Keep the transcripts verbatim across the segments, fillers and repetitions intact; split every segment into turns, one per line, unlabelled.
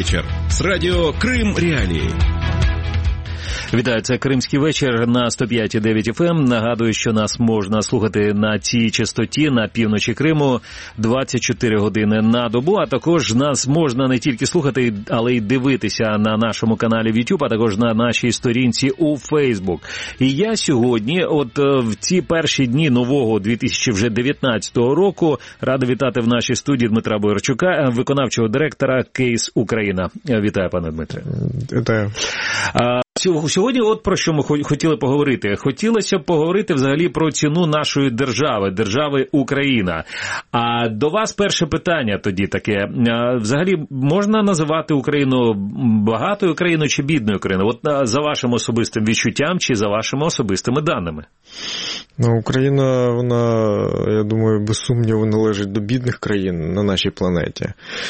вечер с радио «Крым Реалии».
Вітаю, це «Кримський вечір» на сто п'ять і дев'ять еф ем. Нагадую, що нас можна слухати на цій частоті на півночі Криму двадцять чотири години на добу, а також нас можна не тільки слухати, але й дивитися на нашому каналі в YouTube, а також на нашій сторінці у Facebook. І я сьогодні, от в ці перші дні нового дві тисячі дев'ятнадцятого року, радий вітати в нашій студії Дмитра Боярчука, виконавчого директора Кейс Україна. Вітаю, пане Дмитре.
Вітаю.
Сьогодні от про що ми хотіли поговорити. Хотілося б поговорити взагалі про ціну нашої держави, держави Україна. А до вас перше питання тоді таке. Взагалі можна називати Україну багатою країною чи бідною країною? От за вашим особистим відчуттям чи за вашими особистими даними?
Ну, Україна, вона, я думаю, без сумніву належить до бідних країн на нашій планеті.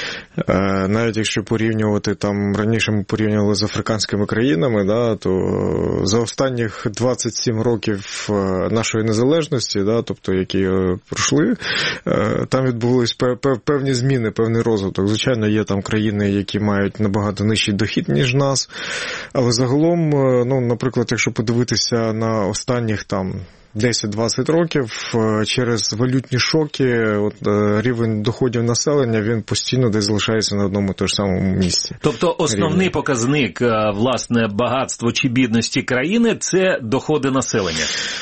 Навіть якщо порівнювати, там раніше ми порівнювали з африканськими країнами, да, то за останніх двадцять сім років нашої незалежності, да, тобто які пройшли, там відбувалися певні зміни, певний розвиток. Звичайно, є там країни, які мають набагато нижчий дохід, ніж нас, але загалом, ну, наприклад, якщо подивитися на останніх там десять-двадцять років, через валютні шоки от, рівень доходів населення, він постійно десь залишається на одному і тому ж самому місці.
Тобто основний рівень. Показник, власне, багатства чи бідності країни – це доходи населення?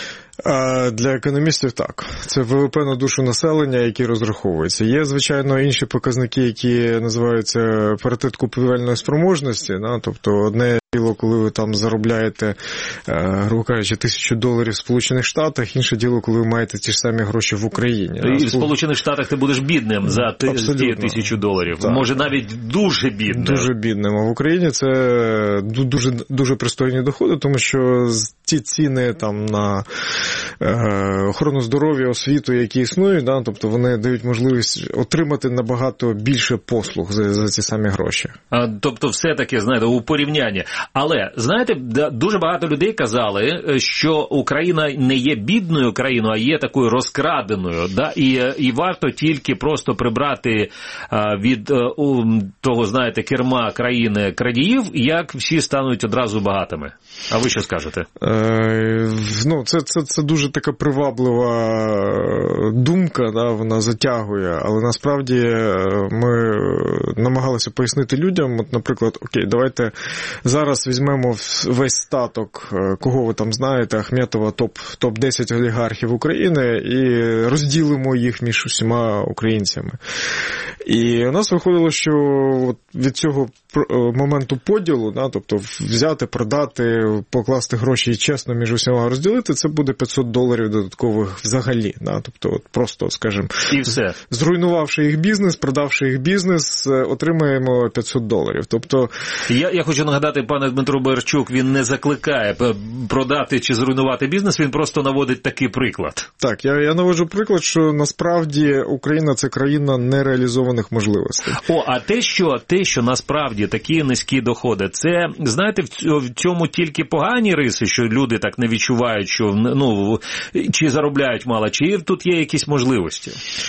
Для економістів так. Це ВВП на душу населення, який розраховується. Є, звичайно, інші показники, які називаються паритет купівельної спроможності. Да? Тобто одне діло, коли ви там заробляєте, грубо кажучи, тисячу доларів в Сполучених Штатах, інше діло, коли ви маєте ті ж самі гроші в Україні.
І в Сполучених Штатах ти будеш бідним за ті тисячу доларів. Так. Може навіть дуже бідним.
Дуже бідним. А в Україні це дуже, дуже пристойні доходи, тому що ті ціни там на охорону здоров'я, освіту, які існують, да, тобто вони дають можливість отримати набагато більше послуг за, за ці самі гроші.
А, тобто все-таки, знаєте, у порівнянні. Але, знаєте, дуже багато людей казали, що Україна не є бідною країною, а є такою розкраденою, да, і, і варто тільки просто прибрати а, від а, у, того, знаєте, керма країни крадіїв, як всі стануть одразу багатими. А ви що скажете?
Е, ну, це, це, це дуже така приваблива думка, да, вона затягує, але насправді ми намагалися пояснити людям, от, наприклад, окей, давайте зараз візьмемо весь статок, кого ви там знаєте, Ахметова, топ, топ десять олігархів України і розділимо їх між усіма українцями. І у нас виходило, що от від цього моменту поділу, да, тобто взяти, продати, покласти гроші і чесно між усіма розділити, це буде п'ятсот доларів додаткових взагалі. Да, тобто от просто, скажімо,
і все.
Зруйнувавши їх бізнес, продавши їх бізнес, отримаємо п'ятсот доларів. Тобто...
Я, я хочу нагадати, пане Дмитро Боярчук, він не закликає продати чи зруйнувати бізнес, він просто наводить такий приклад.
Так, я, я наводжу приклад, що насправді Україна – це країна нереалізованих можливостей.
О, а те, що, те, що насправді такі низькі доходи, це, знаєте, в цьому тільки погані риси, що люди так не відчувають, що, ну, чи заробляють мало, чи тут є якісь можливості?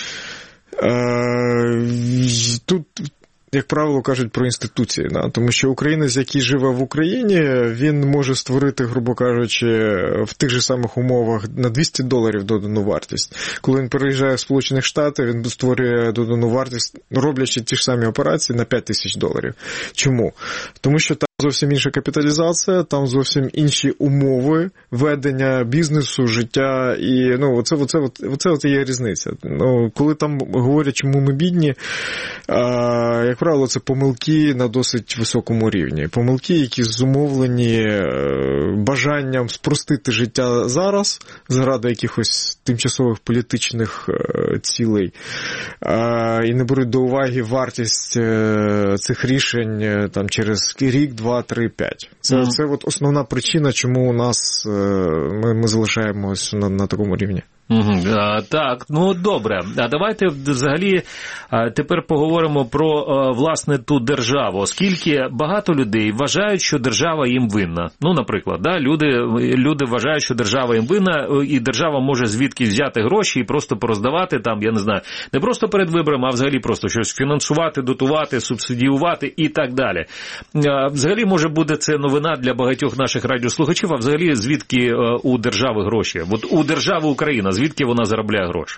Е, тут... як правило, кажуть про інституції, да? Тому що українець, який живе в Україні, він може створити, грубо кажучи, в тих же самих умовах на двісті доларів додану вартість. Коли він переїжджає в Сполучені Штати, він створює додану вартість, роблячи ті ж самі операції на п'ять тисяч доларів. Чому? Тому що там зовсім інша капіталізація, там зовсім інші умови ведення бізнесу, життя, і, ну, оце, оце, оце, оце, оце є різниця. Ну, коли там говорять, чому ми бідні, а, як правило, це помилки на досить високому рівні. Помилки, які зумовлені бажанням спростити життя зараз, заради якихось тимчасових політичних цілей, а, і не беруть до уваги вартість цих рішень там, через рік, два, три, п'ять. Це, mm-hmm. це от основна причина, чому у нас ми, ми залишаємось на, на такому рівні.
Угу. А, так, ну добре. А давайте взагалі а, тепер поговоримо про, а, власне, ту державу. Оскільки багато людей вважають, що держава їм винна. Ну, наприклад, да, люди, люди вважають, що держава їм винна, і держава може звідки взяти гроші і просто пороздавати там, я не знаю, не просто перед виборами, а взагалі просто щось фінансувати, дотувати, субсидіювати і так далі. А, взагалі, може буде це новина для багатьох наших радіослухачів, а взагалі звідки а, у держави гроші? От у держави Україна, звідки вона заробляє гроші?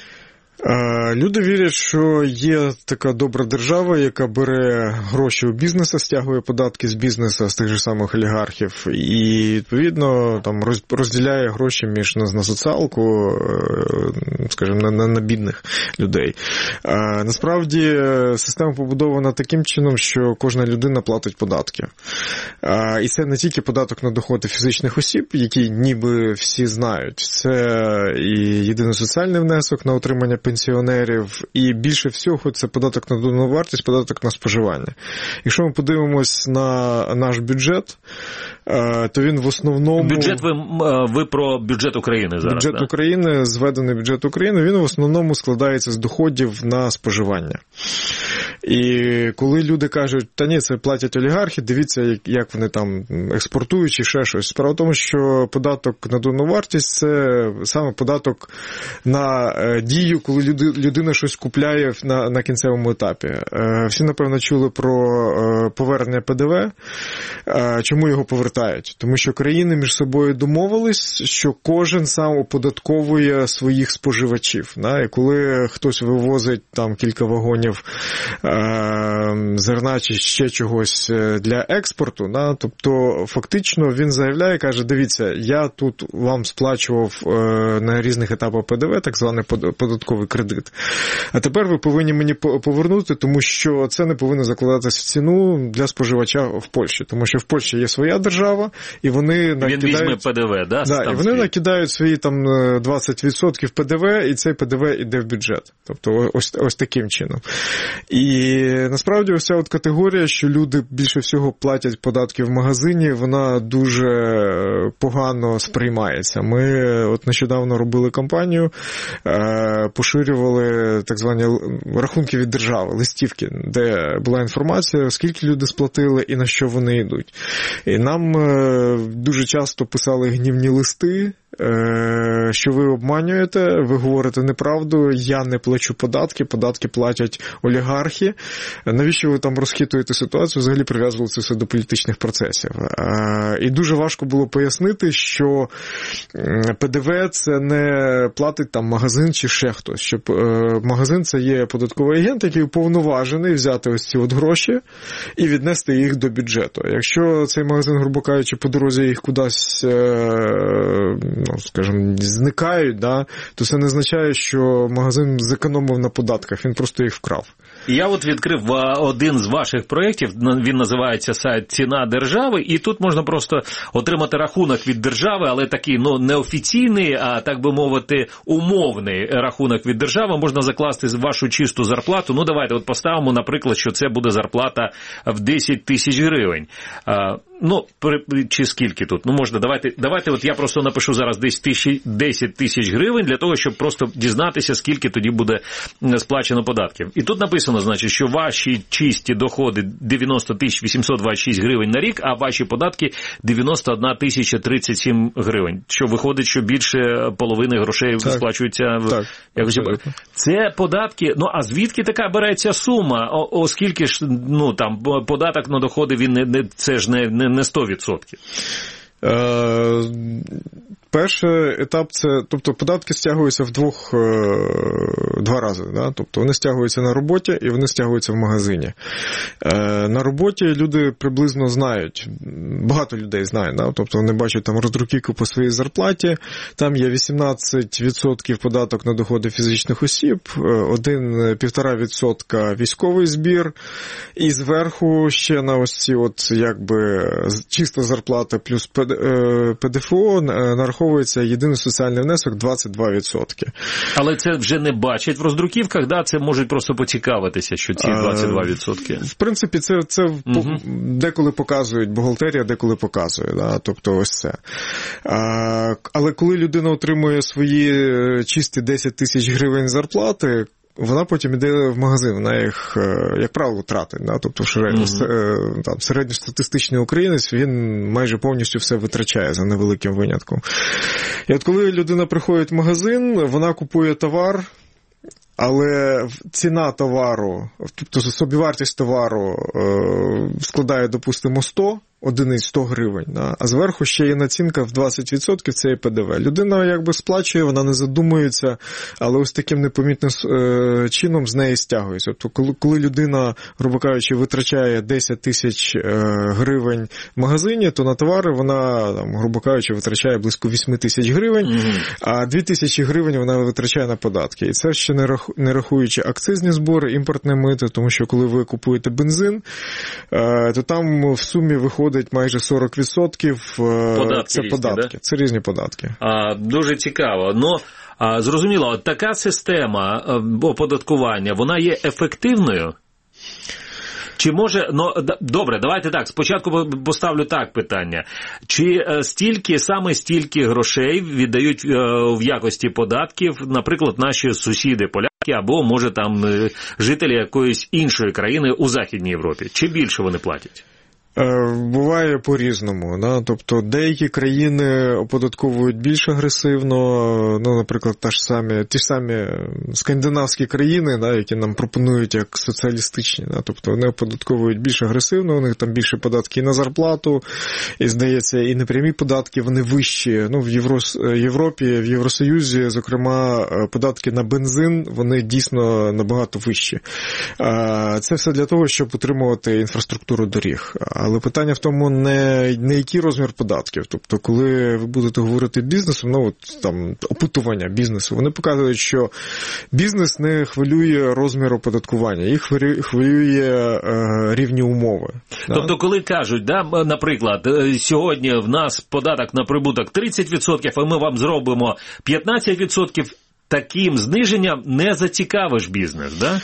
Люди вірять, що є така добра держава, яка бере гроші у бізнесу, стягує податки з бізнесу, з тих же самих олігархів, і, відповідно, там розділяє гроші між на, на соціалку, скажімо, на, на, на бідних людей. А, насправді, система побудована таким чином, що кожна людина платить податки. А, і це не тільки податок на доходи фізичних осіб, які ніби всі знають, це і єдиний соціальний внесок на отримання пенсіонерів, і більше всього це податок на додану вартість, податок на споживання. Якщо ми подивимось на наш бюджет, то він в основному...
Бюджет, ви, ви про бюджет України зараз,
Бюджет
да?
України, зведений бюджет України, він в основному складається з доходів на споживання. І коли люди кажуть, та ні, це платять олігархи, дивіться, як вони там експортують чи ще щось. Справа в тому, що податок на додану вартість – це саме податок на дію, коли люди, людина щось купляє на, на кінцевому етапі. Всі, напевно, чули про повернення Пе Де Ве. Чому його повертають? Тому що країни між собою домовились, що кожен сам оподатковує своїх споживачів. І коли хтось вивозить там кілька вагонів зерна чи ще чогось для експорту, да, тобто фактично він заявляє, каже, дивіться, я тут вам сплачував на різних етапах Пе Де Ве, так званий податковий кредит, а тепер ви повинні мені повернути, тому що це не повинно закладатися в ціну для споживача в Польщі, тому що в Польщі є своя держава, і вони накидають... Він візьме
Пе Де Ве, да?
Да, і вони накидають свої там двадцять відсотків Пе Де Ве, і цей Пе Де Ве йде в бюджет. Тобто ось, ось таким чином. І насправді ось ця от категорія, що люди більше всього платять податки в магазині, вона дуже погано сприймається. Ми от нещодавно робили кампанію, поширювали так звані рахунки від держави, листівки, де була інформація, скільки люди сплатили і на що вони йдуть. І нам дуже часто писали гнівні листи, що ви обманюєте, ви говорите неправду, я не плачу податки, податки платять олігархи. Навіщо ви там розхитуєте ситуацію? Взагалі прив'язували це все до політичних процесів. І дуже важко було пояснити, що Пе Де Ве це не платить там магазин чи ще хтось. Що магазин це є податковий агент, який уповноважений взяти ось ці от гроші і віднести їх до бюджету. Якщо цей магазин, грубо кажучи, по дорозі їх кудись, ну, скажімо, зникають, да, то це не означає, що магазин зекономив на податках, він просто їх вкрав.
Я от відкрив один з ваших проєктів, він називається сайт «Ціна держави», і тут можна просто отримати рахунок від держави, але такий, ну, неофіційний, а, так би мовити, умовний рахунок від держави. Можна закласти вашу чисту зарплату. Ну, давайте от поставимо, наприклад, що це буде зарплата в десять тисяч гривень. А, ну, чи скільки тут? Ну, можна, давайте, давайте от я просто напишу зараз десять тисяч гривень для того, щоб просто дізнатися, скільки тоді буде сплачено податків. І тут написано, значить, що ваші чисті доходи дев'яносто тисяч вісімсот двадцять шість гривень на рік, а ваші податки дев'яносто одна тисяча тридцять сім гривень. Що виходить, що більше половини грошей так, сплачуються.
Так,
якось... Це податки, ну а звідки така береться сума? О, оскільки ж, ну, там, податок на доходи, він не, не це ж не, не, не сто відсотків.
Е, перший етап це, тобто податки стягуються в двох, два рази, да? Тобто вони стягуються на роботі і вони стягуються в магазині. Е, на роботі люди приблизно знають, багато людей знає, да? Тобто вони бачать там роздруківку по своїй зарплаті, там є вісімнадцять відсотків податок на доходи фізичних осіб, один-півтора відсотка військовий збір, і зверху ще на ось ці от якби чиста зарплата плюс Пе Де Фе О нараховується нараховується єдиний соціальний внесок двадцять два відсотки.
Але це вже не бачать в роздруківках, да? Це можуть просто поцікавитися, що ці двадцять два відсотки.
В принципі, це, це угу. деколи показують бухгалтерія, деколи показує, да? Тобто ось це. А, але коли людина отримує свої чисті десять тисяч гривень зарплати, вона потім йде в магазин, вона їх, як правило, тратить. Да? Тобто mm-hmm. там, середньостатистичний українець, він майже повністю все витрачає за невеликим винятком. І от коли людина приходить в магазин, вона купує товар, але ціна товару, тобто собівартість товару складає, допустимо, сто одиниць, сто гривень, да? А зверху ще є націнка в двадцять відсотків, це є Пе Де Ве. Людина якби сплачує, вона не задумується, але ось таким непомітним е, чином з неї стягується. Тобто коли, коли людина, грубо кажучи, витрачає десять тисяч е, гривень в магазині, то на товари вона, там, грубо кажучи, витрачає близько вісім тисяч гривень, mm-hmm. а дві тисячі гривень вона витрачає на податки. І це ще не, раху, не рахуючи акцизні збори, імпортне мито, тому що коли ви купуєте бензин, е, то там в сумі виходить майже сорок відсотків
податки
це
різні,
податки.
Да?
Це різні податки.
А, дуже цікаво. Ну, а, зрозуміло, така система оподаткування, вона є ефективною? Чи може, ну, добре, давайте так, спочатку поставлю так питання. Чи стільки, саме стільки грошей віддають в якості податків, наприклад, наші сусіди поляки, або, може, там, жителі якоїсь іншої країни у Західній Європі? Чи більше вони платять?
Буває по-різному. Да? Тобто деякі країни оподатковують більш агресивно, ну, наприклад, та ж самі, ті ж самі скандинавські країни, да, які нам пропонують як соціалістичні. Да? Тобто вони оподатковують більш агресивно, у них там більше податки і на зарплату, і, здається, і непрямі податки, вони вищі. Ну, в Євро... Європі, в Євросоюзі, зокрема, податки на бензин, вони дійсно набагато вищі. Це все для того, щоб утримувати інфраструктуру доріг. Але питання в тому не, не який розмір податків. Тобто, коли ви будете говорити бізнесом, ну, от, там, опитування бізнесу, вони показують, що бізнес не хвилює розмір оподаткування, їх хвилює е, рівні умови.
Тобто, да? Коли кажуть, да, наприклад, сьогодні в нас податок на прибуток тридцять відсотків, а ми вам зробимо п'ятнадцять відсотків, таким зниженням не зацікавиш бізнес, да?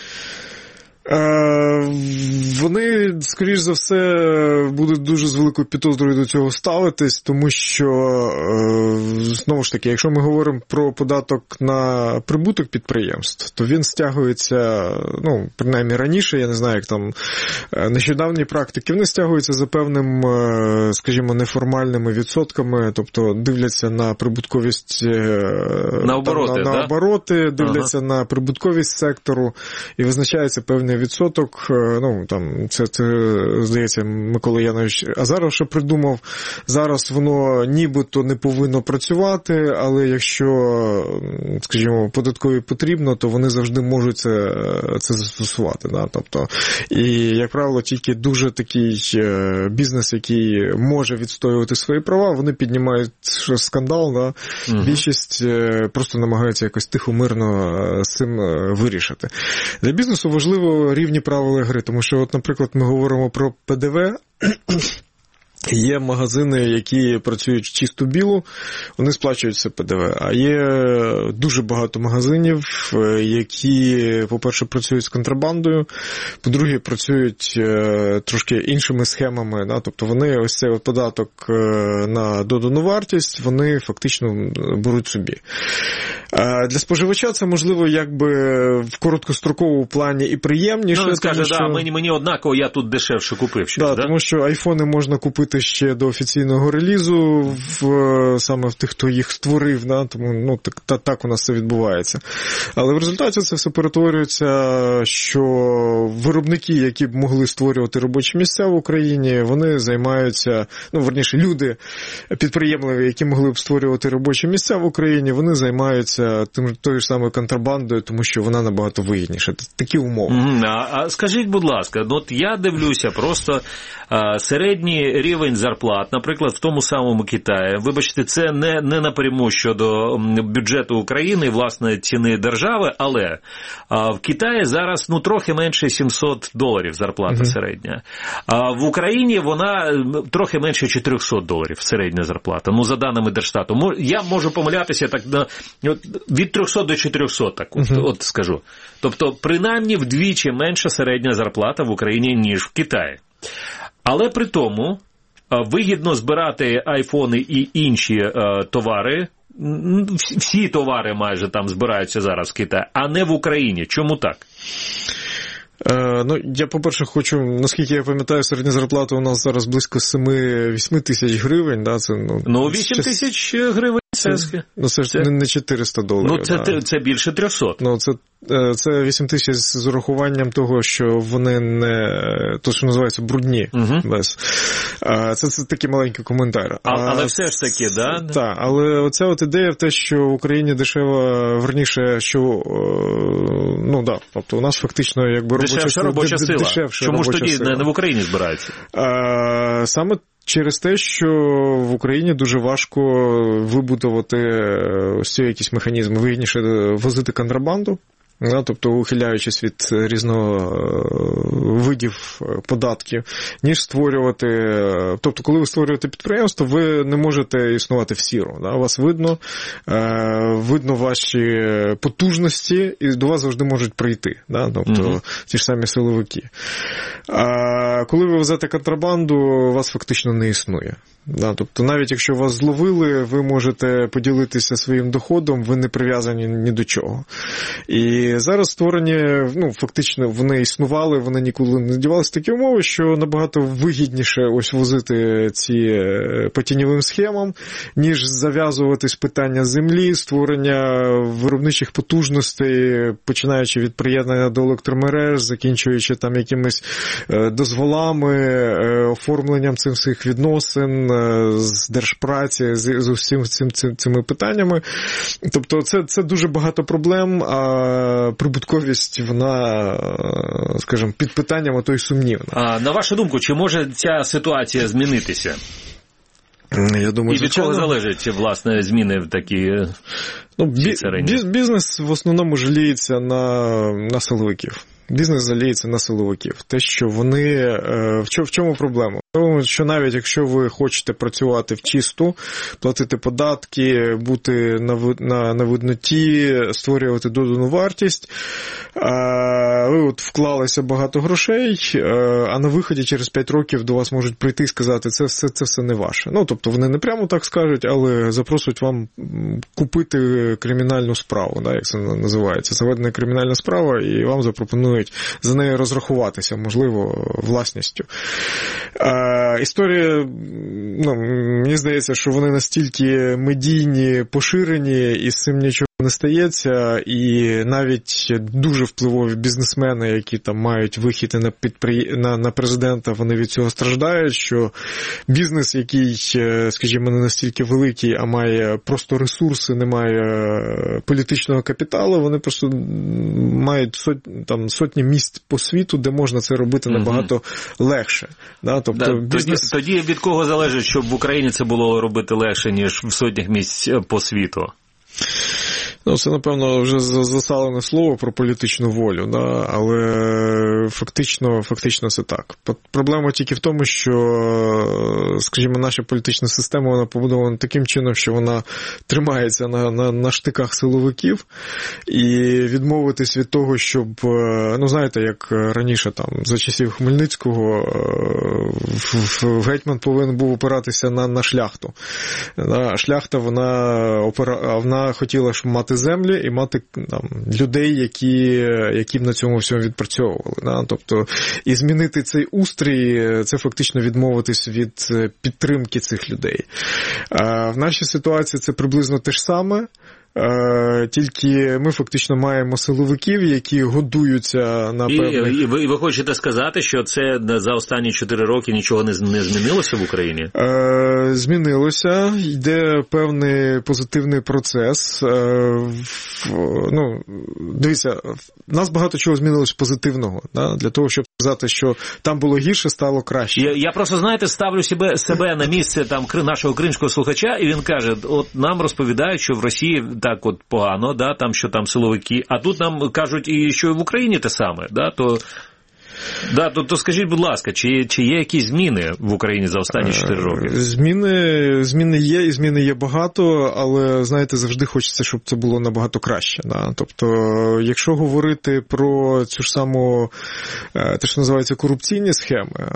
Вони, скоріш за все, будуть дуже з великою підозрою до цього ставитись, тому що, знову ж таки, якщо ми говоримо про податок на прибуток підприємств, то він стягується, ну, принаймні раніше, я не знаю, як там нещодавні практики, вони стягуються за певним, скажімо, неформальними відсотками, тобто дивляться на прибутковість,
на обороти,
там, на,
да?
на обороти, дивляться ага. на прибутковість сектору і визначається певний відсоток, ну, там, це, це, здається, Микола Янович Азаров ще придумав, зараз воно нібито не повинно працювати, але якщо, скажімо, податкові потрібно, то вони завжди можуть це, це застосувати, да? Тобто, і, як правило, тільки дуже такий бізнес, який може відстоювати свої права, вони піднімають скандал, да? Угу. Більшість просто намагаються якось тихо, мирно з цим вирішити. Для бізнесу важливо рівні правила гри, тому що, от, наприклад, ми говоримо про Пе Де Ве, є магазини, які працюють чисто білу, вони сплачують це Пе Де Ве. А є дуже багато магазинів, які, по-перше, працюють з контрабандою, по-друге, працюють трошки іншими схемами, да? Тобто вони ось цей податок на додану вартість, вони фактично беруть собі. Для споживача це, можливо, якби в короткостроковому плані і приємніше.
Ну, він скаже,
що...
да, мені, мені однаково, я тут дешевше купив щось.
Да,
да?
Тому що айфони можна купити ще до офіційного релізу, в, саме в тих, хто їх створив, да? Тому ну, так, так, так у нас це відбувається. Але в результаті це все перетворюється, що виробники, які б могли створювати робочі місця в Україні, вони займаються, ну, верніше, люди, підприємливі, які могли б створювати робочі місця в Україні, вони займаються тим, тою ж самою контрабандою, тому що вона набагато вигідніша. Такі умови.
Mm, а, а скажіть, будь ласка, от я дивлюся, просто а, середній рівень рівень зарплат, наприклад, в тому самому Китаї, вибачте, це не, не напряму щодо бюджету України, власне, ціни держави, але а, в Китаї зараз, ну, трохи менше сімсот доларів зарплата mm-hmm. середня. А в Україні вона трохи менше чотириста доларів середня зарплата, ну, за даними Держстату. Я можу помилятися так на від трьохсот до чотирьохсот, так от, mm-hmm. от скажу. Тобто, принаймні, вдвічі менша середня зарплата в Україні, ніж в Китаї. Але при тому вигідно збирати айфони і інші е, товари, всі товари майже там збираються зараз в Китаї, а не в Україні. Чому так?
Е, ну, я, по-перше, хочу, наскільки я пам'ятаю, середня зарплата у нас зараз близько сім-вісім тисяч гривень. Да? Це, ну,
ну, вісім тисяч гривень. Це,
ну, це ж це, не чотириста доларів.
Ну, це,
да.
це, це більше трьохсот.
Ну, це, це вісім тисяч з урахуванням того, що вони не, то, що називається, брудні. Угу. Без. Це, це такий маленький коментар.
А, але все ж таки, да?
Так, але оця от ідея в те, що в Україні дешева, верніше, що, ну, да, тобто у нас фактично, якби, робоча,
дешевша робоча сила.
Дешевша
Чому
робоча
ж тоді
сила.
не в Україні збираються?
А, саме через те, що в Україні дуже важко вибудувати ось ці якісь механізми, вигідніше возити контрабанду, тобто ухиляючись від різного видів податків, ніж створювати, тобто коли ви створюєте підприємство, ви не можете існувати в сіру, да? Вас видно, видно ваші потужності, і до вас завжди можуть прийти, да? Тобто mm-hmm. ті ж самі силовики. А коли ви везете контрабанду, вас фактично не існує. Да, тобто навіть якщо вас зловили, ви можете поділитися своїм доходом, ви не прив'язані ні до чого. І зараз створені, ну, фактично вони існували, вони ніколи не дівалися такі умови, що набагато вигідніше ось возити ці по тіньовим схемам, ніж зав'язуватись питання землі, створення виробничих потужностей, починаючи від приєднання до електромереж, закінчуючи там якимись дозволами, оформленням цих всіх відносин, з держпраці, з, з усім цим, цим, цими питаннями. Тобто це, це дуже багато проблем, а прибутковість, вона, скажімо, під питанням, а то й сумнівна.
А, на вашу думку, чи може ця ситуація змінитися?
Я думаю,
і від чого залежать, власне, зміни в такі
ну, бі, бізнес в основному жаліється на, на силовиків. Бізнес жаліється на силовиків. Те, що вони... В чому проблема? Тому що навіть якщо ви хочете працювати в чисту, платити податки, бути на, на, на видноті, створювати додану вартість, ви от вклалися багато грошей, а на виході через п'ять років до вас можуть прийти і сказати, це все, це все не ваше. Ну, тобто вони не прямо так скажуть, але запросять вам купити кримінальну справу, да, як це називається. Заведена кримінальна справа, і вам запропонують за нею розрахуватися, можливо, власністю. А, історія, ну, мені здається, що вони настільки медійні, поширені, і з цим нічого не стається, і навіть дуже впливові бізнесмени, які там мають вихід на, підпри... на, на президента, вони від цього страждають, що бізнес, який, скажімо, не настільки великий, а має просто ресурси, не має політичного капіталу, вони просто мають сот... там, сотні місць по світу, де можна це робити набагато mm-hmm. легше. Да? Тобто,
да,
бізнес...
тоді, тоді від кого залежить, щоб в Україні це було робити легше, ніж в сотнях місць по світу?
Ну, це, напевно, вже засалене слово про політичну волю, да? Але фактично, фактично це так. Проблема тільки в тому, що, скажімо, наша політична система, вона побудована таким чином, що вона тримається на, на, на штиках силовиків, і відмовитись від того, щоб, ну, знаєте, як раніше, там, за часів Хмельницького, гетьман повинен був опиратися на, на шляхту. А шляхта, вона, опира... вона хотіла ж мати землі і мати там, людей, які, які б на цьому всьому відпрацьовували. Да? Тобто, і змінити цей устрій, це фактично відмовитись від підтримки цих людей. А в нашій ситуації це приблизно те ж саме, тільки ми фактично маємо силовиків, які годуються на певних...
І, і, ви, і ви хочете сказати, що це за останні чотири роки нічого не, не змінилося в Україні?
Е, змінилося. Йде певний позитивний процес. Е, ну, дивіться, в нас багато чого змінилось позитивного, да, для того, щоб сказати, що там було гірше, стало краще.
Я, я просто, знаєте, ставлю себе, себе на місце там нашого кримського слухача, і він каже, от нам розповідають, що в Росії так от погано, да, там, що там силовики, а тут нам кажуть, і що і в Україні те саме, да, то... Да, то, то скажіть, будь ласка, чи, чи є якісь зміни в Україні за останні чотири роки?
Зміни, зміни є, і зміни є багато, але, знаєте, завжди хочеться, щоб це було набагато краще. Да? Тобто, якщо говорити про цю ж саму, те, що називається корупційні схеми,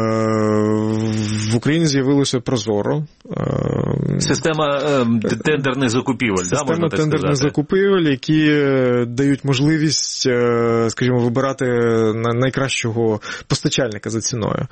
в Україні з'явилося Прозоро.
Система тендерних закупівель,
Система
да, можна так
тендерних
сказати?
закупівель, які дають можливість, скажімо, вибирати найкращого постачальника за ціною.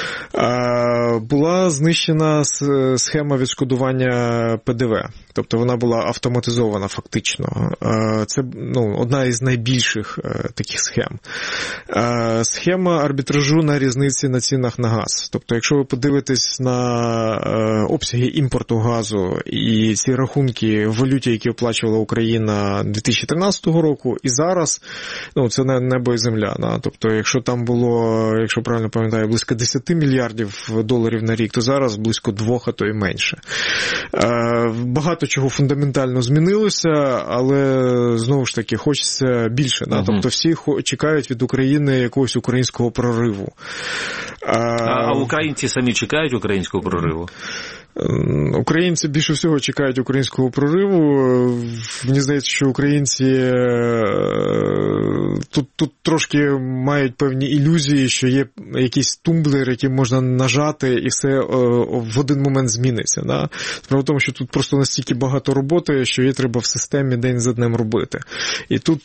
Була знищена схема відшкодування Пе Де Ве, тобто вона була автоматизована фактично. Це, ну, одна із найбільших таких схем. Схема арбітражу на різниці на цінах на газ. Тобто, якщо ви подивитесь на обсяги імпорту газу і ці рахунки в валюті, які оплачувала Україна дві тисячі тринадцятого року, і зараз, ну, це небо і земля. Да? Тобто, якщо там було, якщо правильно пам'ятаю, близько десять мільярдів доларів на рік, то зараз близько двох, а то й менше. Багато чого фундаментально змінилося, але, знову ж таки, хочеться більше. Да? Угу. Тобто, всі чекають від України якогось українського прориву.
А, а українці самі чекають українського прориву?
Українці більше всього чекають українського прориву. Мені здається, що українці тут, тут трошки мають певні ілюзії, що є якийсь тумблер, який можна нажати, і все в один момент зміниться. Да? Справа в тому, що тут просто настільки багато роботи, що її треба в системі день за днем робити. І тут,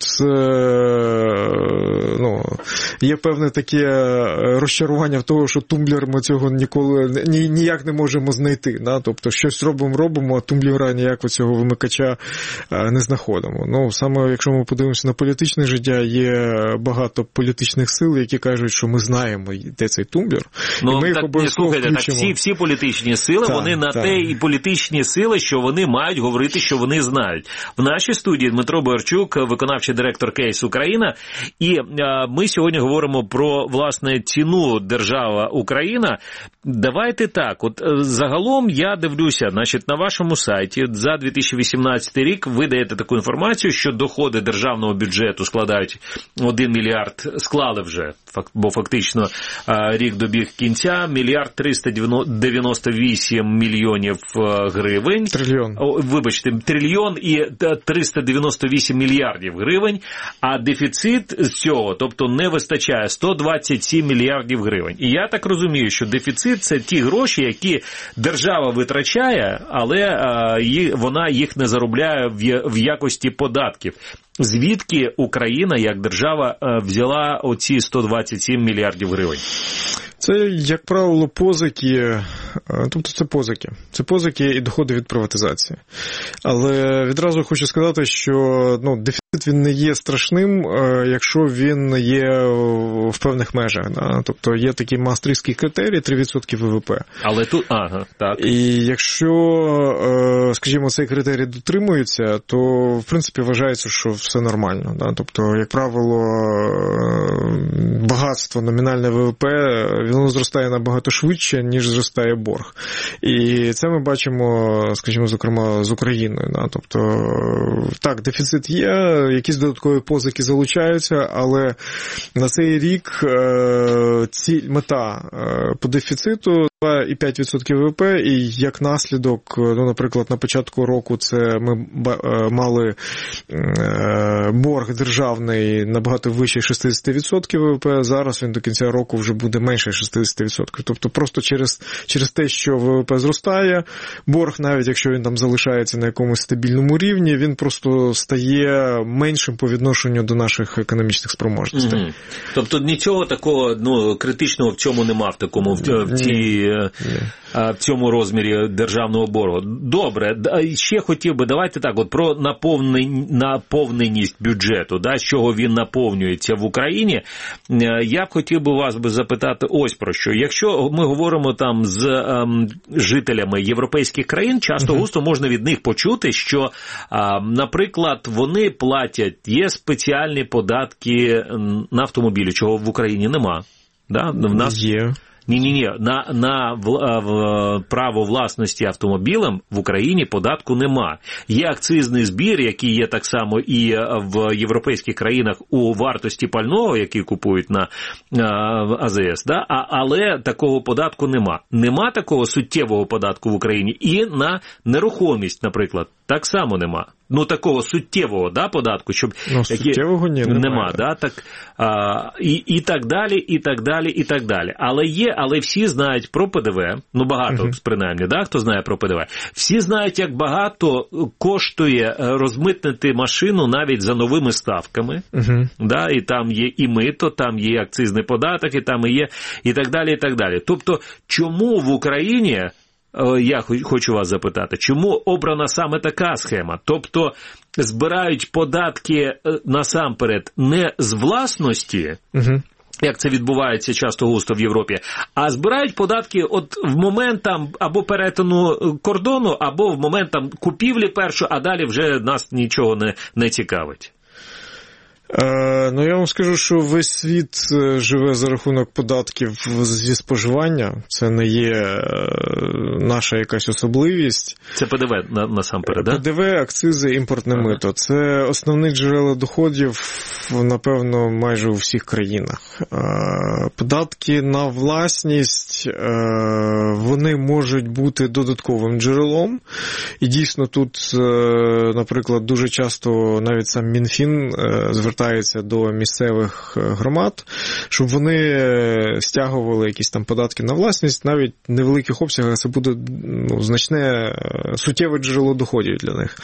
ну, є певне таке розчарування в того, що тумблер ми цього ніколи ніяк не можемо знайти. Да? Тобто щось робимо, робимо, а тумблера ніяк цього вимикача не знаходимо. Ну, саме якщо ми подивимося на політичне життя, є багато політичних сил, які кажуть, що ми знаємо, де цей тумблер,
ну,
і ми їх
так,
обов'язково
слухайте,
включимо.
Так всі, всі політичні сили, так, вони на так. те і політичні сили, що вони мають говорити, що вони знають. В нашій студії Дмитро Боярчук, виконавчий директор Кейс Україна, і а, ми сьогодні говоримо про, власне, ціну держава Україна. Давайте так, от загалом я дивлюся, значить, на вашому сайті за дві тисячі вісімнадцятий рік ви даєте таку інформацію, що доходи державного бюджету складають один мільярд, склали вже, бо фактично рік добіг кінця, мільярд триста дев'яносто вісім мільйонів гривень.
Трильйон.
О, вибачте, трильйон і триста дев'яносто вісім мільярдів гривень, а дефіцит з цього, тобто не вистачає сто двадцять сім мільярдів гривень. І я так розумію, що дефіцит – це ті гроші, які держава витрачає, але а, ї, вона їх не заробляє в, в якості податків. Звідки Україна, як держава, взяла оці сто двадцять сім мільярдів гривень?
Це, як правило, позики, тобто це позики. Це позики і доходи від приватизації. Але відразу хочу сказати, що, ну, дефіцит він не є страшним, якщо він є в певних межах. Да? Тобто є такий маастрихтський критерій три відсотки Ве Ве Пе.
Але тут, ага, так.
І якщо, скажімо, цей критерій дотримується, то, в принципі, вважається, що все нормально. Да? Тобто, як правило, багатство, номінальне Ве Ве Пе, воно зростає набагато швидше, ніж зростає борг. І це ми бачимо, скажімо, зокрема, з Україною. Да? Тобто, так, дефіцит є, якісь додаткові позики залучаються, але на цей рік ці, мета по дефіциту два і п'ять відсотків Ве Ве Пе, і як наслідок, ну, наприклад, на початку року це ми мали борг державний набагато вище шістдесят відсотків Ве Ве Пе, зараз він до кінця року вже буде менше шістдесят відсотків. Тобто просто через, через те, що Ве Ве Пе зростає, борг, навіть якщо він там залишається на якомусь стабільному рівні, він просто стає меншим по відношенню до наших економічних спроможностей.
Угу. Тобто нічого такого, ну, критичного в цьому нема, в такому, в, в цій в цьому розмірі державного боргу. Добре, ще хотів би, давайте так, от про наповненість бюджету, да, з чого він наповнюється в Україні. Я б хотів би вас би запитати ось про що. Якщо ми говоримо там з ем, жителями європейських країн, часто густо можна від них почути, що, ем, наприклад, вони платять, є спеціальні податки на автомобілі, чого в Україні нема. Да? В нас
є.
Ні-ні-ні, на, на в, в, право власності автомобілем в Україні податку нема. Є акцизний збір, який є так само і в європейських країнах у вартості пального, який купують на а, АЗС, да? а, але такого податку нема. Нема такого суттєвого податку в Україні і на нерухомість, наприклад, так само нема. Ну, такого суттєвого, да, податку, щоб...
Ну, суттєвого ні, немає.
Нема, да, так, а, і, і так далі, і так далі, і так далі. Але є, але всі знають про ПДВ, ну, багато, uh-huh. принаймні, да, хто знає про ПДВ. Всі знають, як багато коштує розмитнити машину навіть за новими ставками, uh-huh. да, і там є і мито, там є акцизний податок, і там і є, і так далі, і так далі. Тобто, чому в Україні... Я хочу вас запитати, чому обрана саме така схема? Тобто збирають податки насамперед не з власності, угу. як це відбувається часто густо в Європі, а збирають податки от в момент там або перетину кордону, або в момент там купівлі першу, а далі вже нас нічого не, не цікавить.
Е, ну, я вам скажу, що весь світ живе за рахунок податків зі споживання. Це не є наша якась особливість.
Це ПДВ насамперед, да?
ПДВ, акцизи, імпортне ага. мито. Це основні джерела доходів, напевно, майже у всіх країнах. Е, податки на власність, е, вони можуть бути додатковим джерелом. І дійсно тут, е, наприклад, дуже часто навіть сам Мінфін е, звертається до місцевих громад, щоб вони стягували якісь там податки на власність, навіть в невеликих обсягах це буде ну, значне суттєве джерело доходів для них.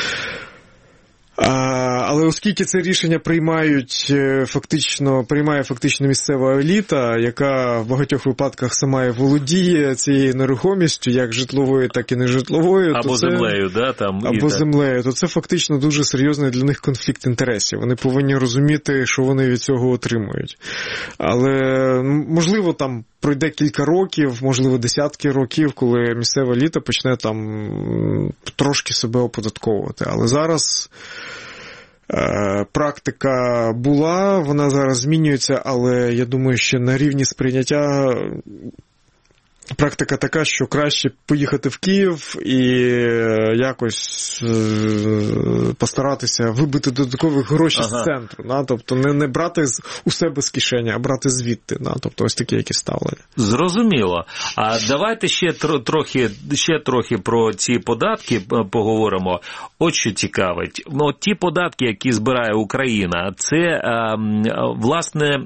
Але оскільки це рішення приймають фактично, приймає фактично місцева еліта, яка в багатьох випадках сама і володіє цією нерухомістю, як житловою, так і нежитловою,
або
то це,
землею, да, там
або землею, то це фактично дуже серйозний для них конфлікт інтересів. Вони повинні розуміти, що вони від цього отримують. Але можливо там пройде кілька років, можливо, десятки років, коли місцева еліта почне там трошки себе оподатковувати. Але зараз е, практика була, вона зараз змінюється, але я думаю, що на рівні сприйняття практика така, що краще поїхати в Київ і якось постаратися вибити додаткові гроші ага. з центру. Да? Тобто не, не брати з, у себе з кишені, а брати звідти. Да? Тобто ось такі якісь ставлення.
Зрозуміло. А давайте ще трохи, ще трохи про ці податки поговоримо. От що цікавить. От ті податки, які збирає Україна, це, власне,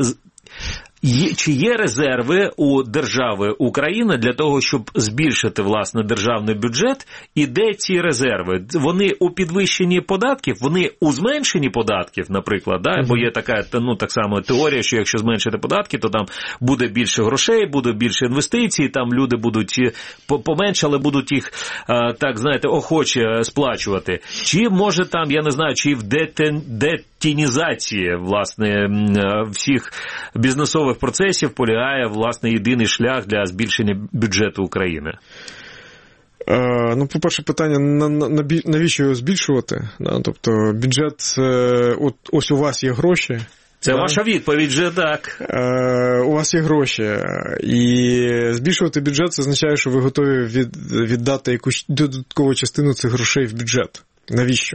Є, чи є резерви у держави Україна для того, щоб збільшити, власне, державний бюджет? І де ці резерви? Вони у підвищенні податків? Вони у зменшенні податків, наприклад? Да? Бо є така, ну, так само теорія, що якщо зменшити податки, то там буде більше грошей, буде більше інвестицій, там люди будуть поменше, але будуть їх, так, знаєте, охоче сплачувати. Чи може там, я не знаю, чи в детінізації, власне, всіх бізнесових процесів полягає, власне, єдиний шлях для збільшення бюджету України?
Е, ну, по-перше, питання, на, на, навіщо його збільшувати? Да, тобто, бюджет, е, от, ось у вас є гроші.
Це да? Ваша відповідь вже так.
Е, у вас є гроші. І збільшувати бюджет, це означає, що ви готові від, віддати якусь додаткову частину цих грошей в бюджет. Навіщо?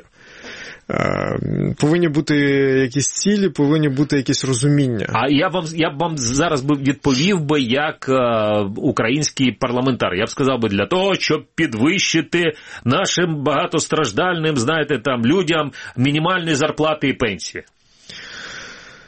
Повинні бути якісь цілі, повинні бути якісь розуміння.
А я вам я б вам зараз би відповів би як е, український парламентар. Я б сказав би для того, щоб підвищити нашим багатостраждальним, знаєте, там людям мінімальні зарплати і пенсії.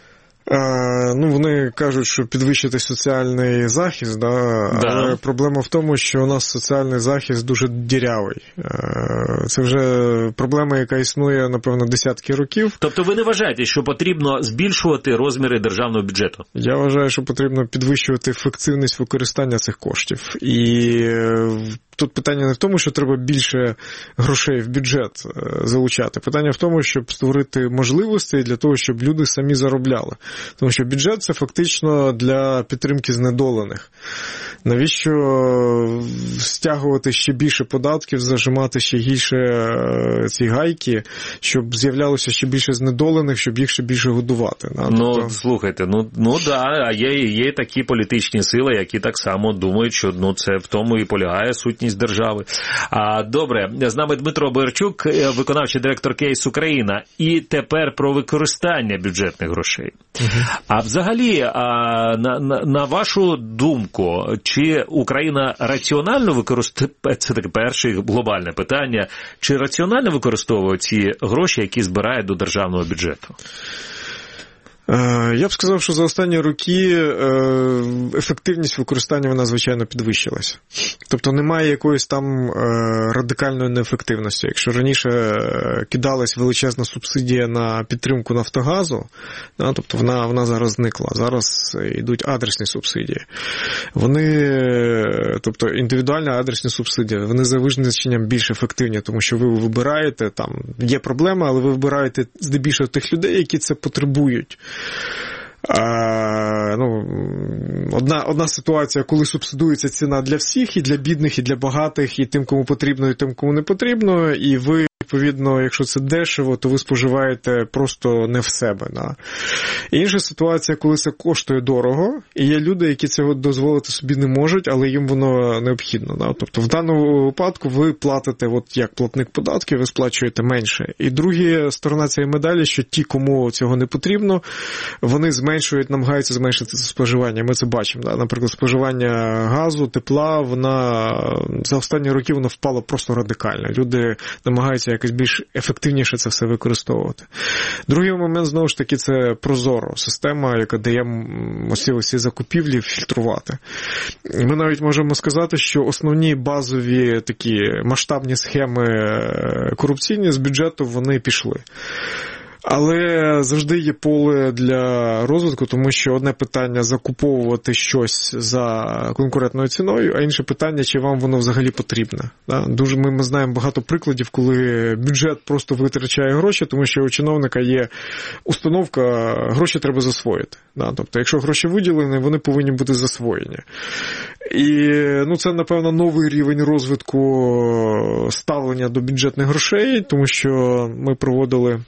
Ну, вони кажуть, що підвищити соціальний захист, да,
да.
але проблема в тому, що у нас соціальний захист дуже дірявий. Це вже проблема, яка існує, напевно, десятки років.
Тобто ви не вважаєте, що потрібно збільшувати розміри державного бюджету?
Я вважаю, що потрібно підвищувати ефективність використання цих коштів. І тут питання не в тому, що треба більше грошей в бюджет залучати. Питання в тому, щоб створити можливості для того, щоб люди самі заробляли. Тому що бюджет – це фактично для підтримки знедолених. Навіщо стягувати ще більше податків, зажимати ще гірше ці гайки, щоб з'являлося ще більше знедолених, щоб їх ще більше годувати? Да?
Ну,
тобто...
слухайте, ну, ну да, а є, є такі політичні сили, які так само думають, що ну, це в тому і полягає сутність держави. А, добре, з нами Дмитро Боярчук, виконавчий директор Кейс Україна. І тепер про використання бюджетних грошей. Угу. А взагалі, а, на, на, на вашу думку, чи Україна раціонально використовує, це таке перше глобальне питання, чи раціонально використовує ці гроші, які збирає до державного бюджету?
Я б сказав, що за останні роки ефективність використання, вона, звичайно, підвищилася. Тобто немає якоїсь там радикальної неефективності. Якщо раніше кидалась величезна субсидія на підтримку Нафтогазу, тобто вона, вона зараз зникла. Зараз йдуть адресні субсидії. Вони, тобто індивідуальні адресні субсидії, вони за визначенням більш ефективні, тому що ви вибираєте, там є проблема, але ви вибираєте здебільшого тих людей, які це потребують. А, ну, одна, одна ситуація, коли субсидується ціна для всіх, і для бідних, і для багатих, і тим, кому потрібно, і тим, кому не потрібно, і ви, відповідно, якщо це дешево, то ви споживаєте просто не в себе. Да. Інша ситуація, коли це коштує дорого, і є люди, які цього дозволити собі не можуть, але їм воно необхідно. Да. Тобто в даному випадку ви платите, от як платник податків, ви сплачуєте менше. І друга сторона цієї медалі, що ті, кому цього не потрібно, вони зменшують, намагаються зменшити це споживання. Ми це бачимо. Да. Наприклад, споживання газу, тепла, вона за останні роки воно впало просто радикально. Люди намагаються якось більш ефективніше це все використовувати. Другий момент, знову ж таки, це прозоро. Система, яка дає можливості закупівлі фільтрувати. Ми навіть можемо сказати, що основні базові такі масштабні схеми корупційні з бюджету, вони пішли. Але завжди є поле для розвитку, тому що одне питання закуповувати щось за конкурентною ціною, а інше питання, чи вам воно взагалі потрібне. Дуже ми, ми знаємо багато прикладів, коли бюджет просто витрачає гроші, тому що у чиновника є установка, гроші треба засвоїти. Тобто, якщо гроші виділені, вони повинні бути засвоєні. І ну, це, напевно, новий рівень розвитку ставлення до бюджетних грошей, тому що ми проводили,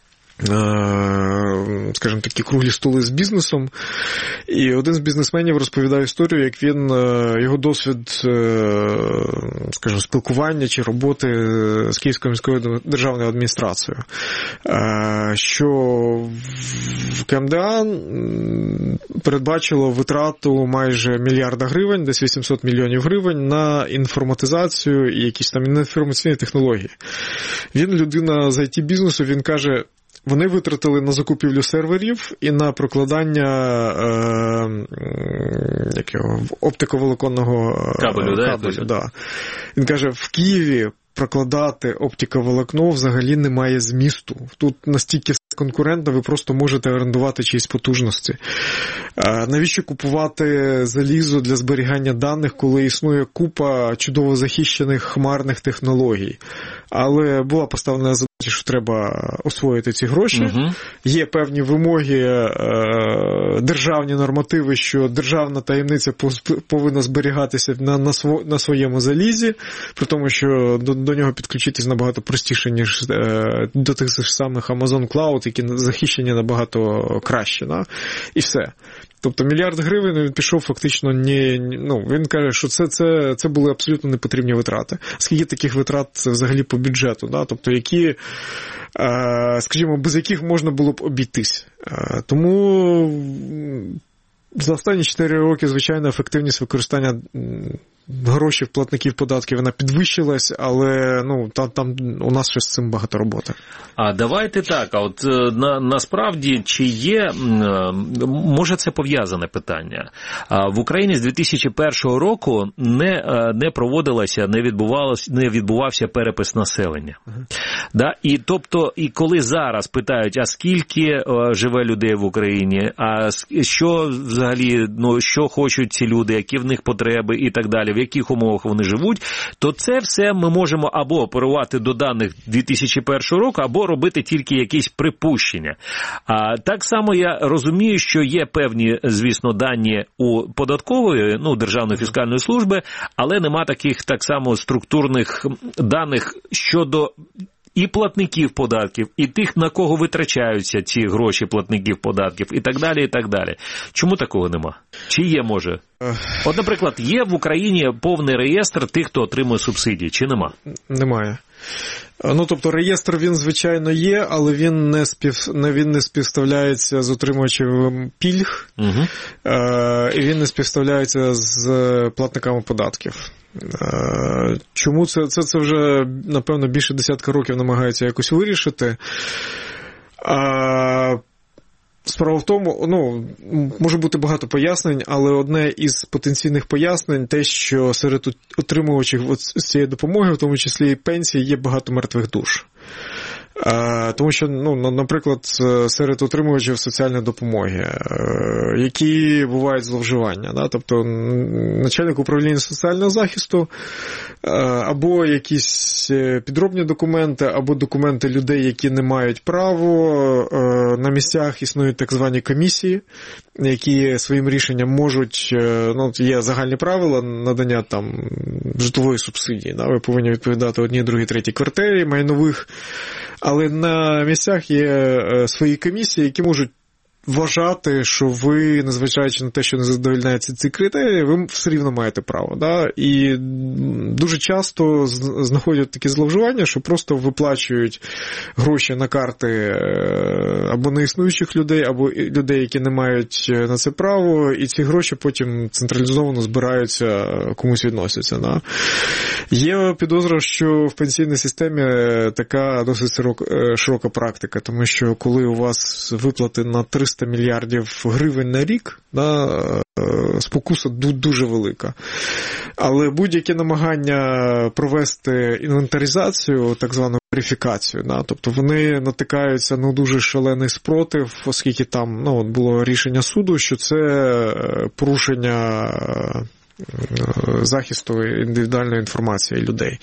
скажімо, такі круглі столи з бізнесом, і один з бізнесменів розповідає історію, як він, його досвід, скажімо, спілкування чи роботи з Київською міською державною адміністрацією, що в КМДА передбачило витрату майже мільярда гривень, десь вісімсот мільйонів гривень на інформатизацію і якісь там інформаційні технології. Він, людина з ай ті-бізнесу, він каже, вони витратили на закупівлю серверів і на прокладання е, як його, оптиковолоконного
кабелю.
кабелю да, да. Він каже, в Києві прокладати оптиковолокно взагалі немає змісту. Тут настільки конкурентно, ви просто можете орендувати чиїсь потужності. Навіщо купувати залізо для зберігання даних, коли існує купа чудово захищених хмарних технологій? Але була поставлена задача, що треба освоїти ці гроші. Угу. Є певні вимоги, державні нормативи, що державна таємниця повинна зберігатися на, на, сво, на своєму залізі, при тому, що до, до нього підключитись набагато простіше, ніж до тих самих Amazon Cloud, які захищені набагато краще. Да? І все. Тобто мільярд гривень він пішов фактично не, ну, він каже, що це, це, це були абсолютно непотрібні витрати. Скільки таких витрат взагалі по бюджету, да? Тобто які, скажімо, без яких можна було б обійтись. Тому за останні чотири роки, звичайно, ефективність використання гроші в платників податків вона підвищилась, але ну, там, там у нас ще з цим багато роботи.
А давайте так, а от на, насправді, чи є, може це пов'язане питання, в Україні з дві тисячі першого року не, не проводилася, не, відбувалося, не відбувався перепис населення. Uh-huh. Да? І тобто, і коли зараз питають, а скільки живе людей в Україні, а що взагалі, ну, що хочуть ці люди, які в них потреби і так далі, в яких умовах вони живуть, то це все ми можемо або оперувати до даних дві тисячі першого року, або робити тільки якісь припущення. А так само я розумію, що є певні, звісно, дані у податкової, ну, Державної фіскальної служби, але нема таких так само структурних даних щодо і платників податків, і тих, на кого витрачаються ці гроші платників податків, і так далі, і так далі. Чому такого нема? Чи є, може? От, наприклад, є в Україні повний реєстр тих, хто отримує субсидії, чи нема?
Немає. Ну, тобто, реєстр, він, звичайно, є, але він не, спів... він не співставляється з отримувачем пільг, угу. е- і він не співставляється з платниками податків. Е- чому це? це? Це вже, напевно, більше десятка років намагаються якось вирішити. А... Справа в тому, ну, може бути багато пояснень, але одне із потенційних пояснень те, що серед отримувачів цієї допомоги, в тому числі і пенсії, є багато мертвих душ. Тому що, ну, наприклад, серед отримувачів соціальної допомоги, які бувають зловживання, да? Тобто начальник управління соціального захисту, або якісь підробні документи, або документи людей, які не мають право, на місцях існують так звані комісії, які своїм рішенням можуть, ну, є загальні правила надання там житлової субсидії, да? Ви повинні відповідати одні, другі, треті квартирі, майнових. Але на місцях є свої комісії, які можуть вважати, що ви, незважаючи на те, що не задовольняються ці критерії, ви все рівно маєте право. Да? І дуже часто знаходять такі зловживання, що просто виплачують гроші на карти або неіснуючих людей, або людей, які не мають на це право, і ці гроші потім централізовано збираються, комусь відносяться. Да? Є підозра, що в пенсійній системі така досить широка практика, тому що коли у вас виплати на триста мільярдів гривень на рік, да, спокуса дуже велика. Але будь-які намагання провести інвентаризацію, так звану верифікацію, да, тобто вони натикаються на дуже шалений спротив, оскільки там, ну, було рішення суду, що це порушення захисту індивідуальної інформації людей.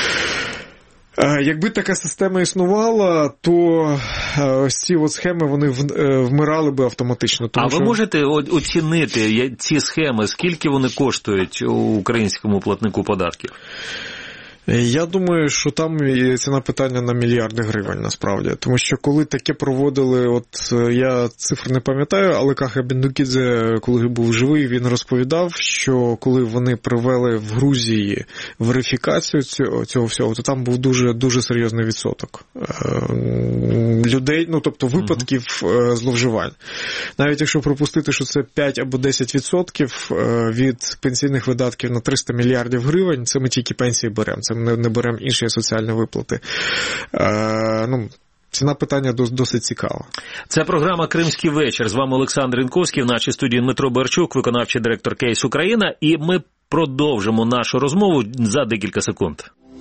Якби така система існувала, то ось ці от схеми, вони вмирали би автоматично. Тому
а ви
що... можете
оцінити ці схеми, скільки вони коштують українському платнику податків?
Я думаю, що там ціна питання на мільярди гривень, насправді. Тому що коли таке проводили, от я цифр не пам'ятаю, але Каха Бендукідзе, коли був живий, він розповідав, що коли вони провели в Грузії верифікацію цього, цього всього, то там був дуже, дуже серйозний відсоток людей, ну, тобто випадків uh-huh. зловживань. Навіть якщо пропустити, що це п'ять або десять відсотків від пенсійних видатків на триста мільярдів гривень, це ми тільки пенсії беремо. Це ми не беремо інші соціальні виплати. Е, ну, ціна питання досить цікава.
Це програма «Кримський вечір». З вами Олександр Інковський, в нашій студії Дмитро Борчук, виконавчий директор Кейс Україна. І ми продовжимо нашу розмову за декілька секунд.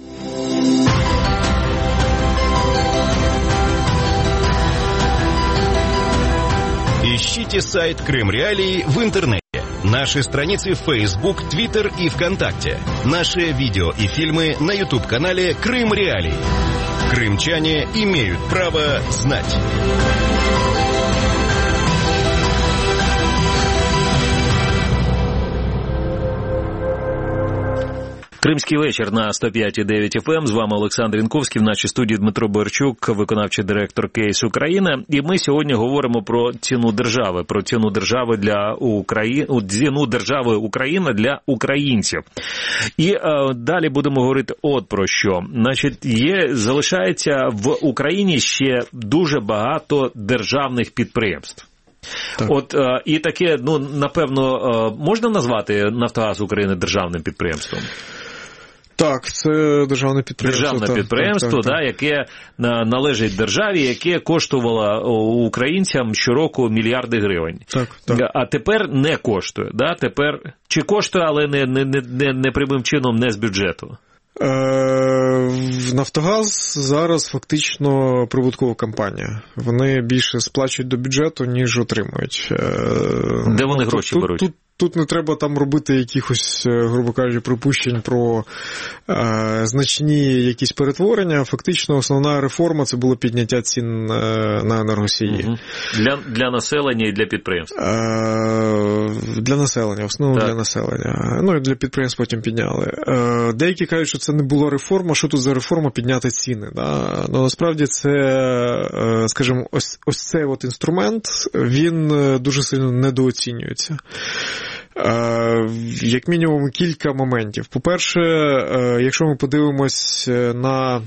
Ищите сайт Крым Реалии в интернете. Наши страницы в Facebook, Twitter и ВКонтакте. Наши видео и фильмы на YouTube-канале Крым Реалии. Крымчане имеют право знать.
Кримський вечір на сто п'ять і дев'ять еф ем. З вами Олександр Інковський, в нашій студії Дмитро Борчук, виконавчий директор Кейс Україна. І ми сьогодні говоримо про ціну держави, про ціну держави для України, ціну держави Україна для українців. І е, далі будемо говорити от про що. Значить, є, залишається в Україні ще дуже багато державних підприємств. Так. От, і таке, ну, напевно, можна назвати «Нафтогаз України» державним підприємством?
Так, це державне підприємство.
Державне
так,
підприємство,
так, так,
да,
так.
яке належить державі, яке коштувало українцям щороку мільярди гривень.
Так, так.
А тепер не коштує. Да? Тепер, чи коштує, але не, не, не, не прямим чином, не з бюджету?
Нафтогаз зараз фактично прибуткова компанія. Вони більше сплачують до бюджету, ніж отримують.
Де вони гроші
тут,
беруть?
Тут, тут не треба там робити якихось, грубо кажучи, припущень про е, значні якісь перетворення. Фактично основна реформа – це було підняття цін на енергосії.
Угу. Для, для населення і для підприємств?
Е, для населення, в основному для населення. Ну і для підприємств потім підняли. Е, деякі кажуть, що це не була реформа. Що тут за реформа? Підняти ціни. Да? Ну, насправді це, е, скажімо, ось, ось цей от інструмент, він дуже сильно недооцінюється. Як мінімум кілька моментів. По-перше, якщо ми подивимось на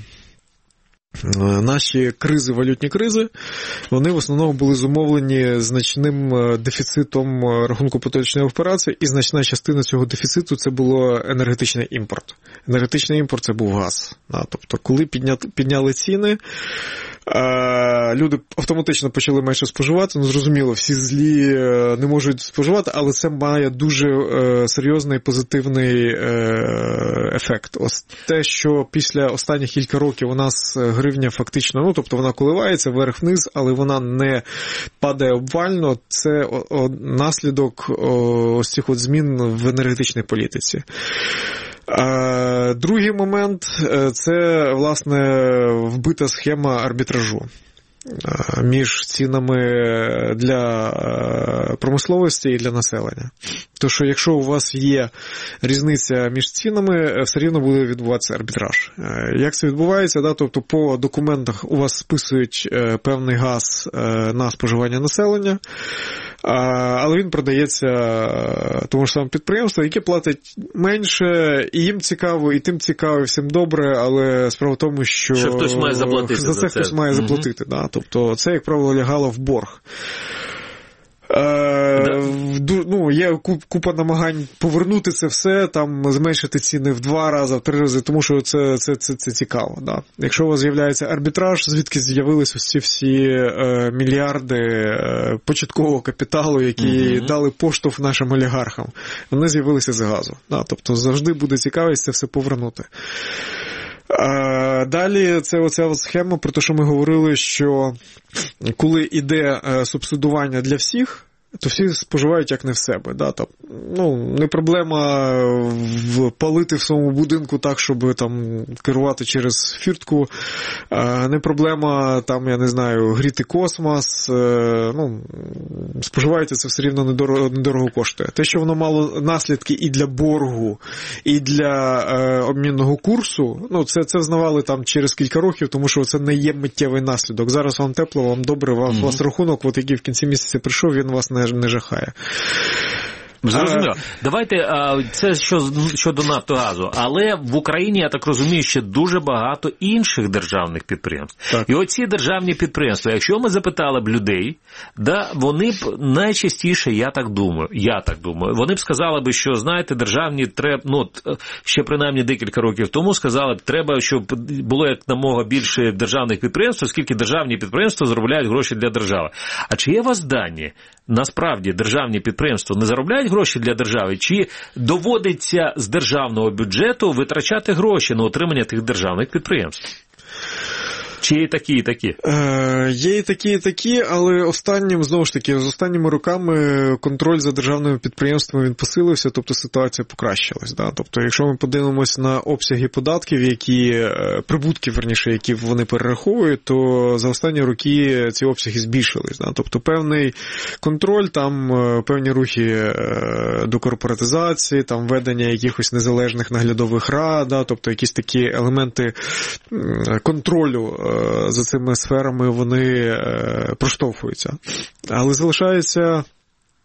наші кризи, валютні кризи, вони в основному були зумовлені значним дефіцитом рахунку поточної операції, і значна частина цього дефіциту – це було енергетичний імпорт. Енергетичний імпорт – це був газ. Тобто, коли підняли ціни, люди автоматично почали менше споживати. Ну, зрозуміло, всі злі не можуть споживати, але це має дуже серйозний позитивний ефект. Ось те, що після останніх кілька років у нас гривня фактично, ну, тобто вона коливається вверх-вниз, але вона не падає обвально, це наслідок ось цих от змін в енергетичній політиці. Другий момент – це, власне, вбита схема арбітражу між цінами для промисловості і для населення. Тому що якщо у вас є різниця між цінами, все рівно буде відбуватися арбітраж. Як це відбувається? Да? Тобто по документах у вас списують певний газ на споживання населення, але він продається тому ж самому підприємству, яке платить менше, і їм цікаво, і тим цікаво, і всім добре, але справа в тому, що,
що хтось має заплатити
за це. За це хтось має заплатити. Угу. Да? Тобто це, як правило, лягало в борг. Е, ну, є купа намагань повернути це все, там, зменшити ціни в два рази, в три рази, тому що це, це, це, це цікаво. Да. Якщо у вас з'являється арбітраж, звідки з'явилися ось ці всі е, мільярди е, початкового капіталу, які mm-hmm. дали поштовх нашим олігархам, вони з'явилися з газу. Да. Тобто завжди буде цікавість це все повернути. Далі це оця схема про те, що ми говорили, що коли йде субсидування для всіх, то всі споживають як не в себе. Да? Там, ну, не проблема палити в своєму будинку так, щоб там керувати через фіртку, не проблема, там, я не знаю, гріти космос, ну, споживаєте, це все рівно недорого, недорого коштує. Те, що воно мало наслідки і для боргу, і для е, обмінного курсу, ну, це, це взнавали там через кілька років, тому що це не є миттєвий наслідок. Зараз вам тепло, вам добре, вам, mm-hmm. у вас рахунок, от який в кінці місяця прийшов, він вас не, не жахає.
Зрозуміло. Давайте, це що, щодо Нафтогазу, але в Україні, я так розумію, ще дуже багато інших державних підприємств. Так. І оці державні підприємства, якщо ми запитали б людей, да, вони б найчастіше, я так думаю, я так думаю, вони б сказали б, що, знаєте, державні, треба, ну, ще принаймні декілька років тому сказали б, треба, щоб було як намога більше державних підприємств, оскільки державні підприємства заробляють гроші для держави. А чи є у вас дані? Насправді державні підприємства не заробляють гроші для держави, чи доводиться з державного бюджету витрачати гроші на отримання тих державних підприємств? Чи є і такі, і такі?
Е, є і такі, і такі, але останнім, знову ж таки, з останніми роками контроль за державними підприємствами він посилився, тобто ситуація покращилась. Да? Тобто, якщо ми подивимось на обсяги податків, які, прибутки, верніше, які вони перераховують, то за останні роки ці обсяги збільшились. Да? Тобто, певний контроль, там певні рухи до корпоратизації, там ведення якихось незалежних наглядових рад, да? Тобто, якісь такі елементи контролю за цими сферами вони проштовхуються. Але залишається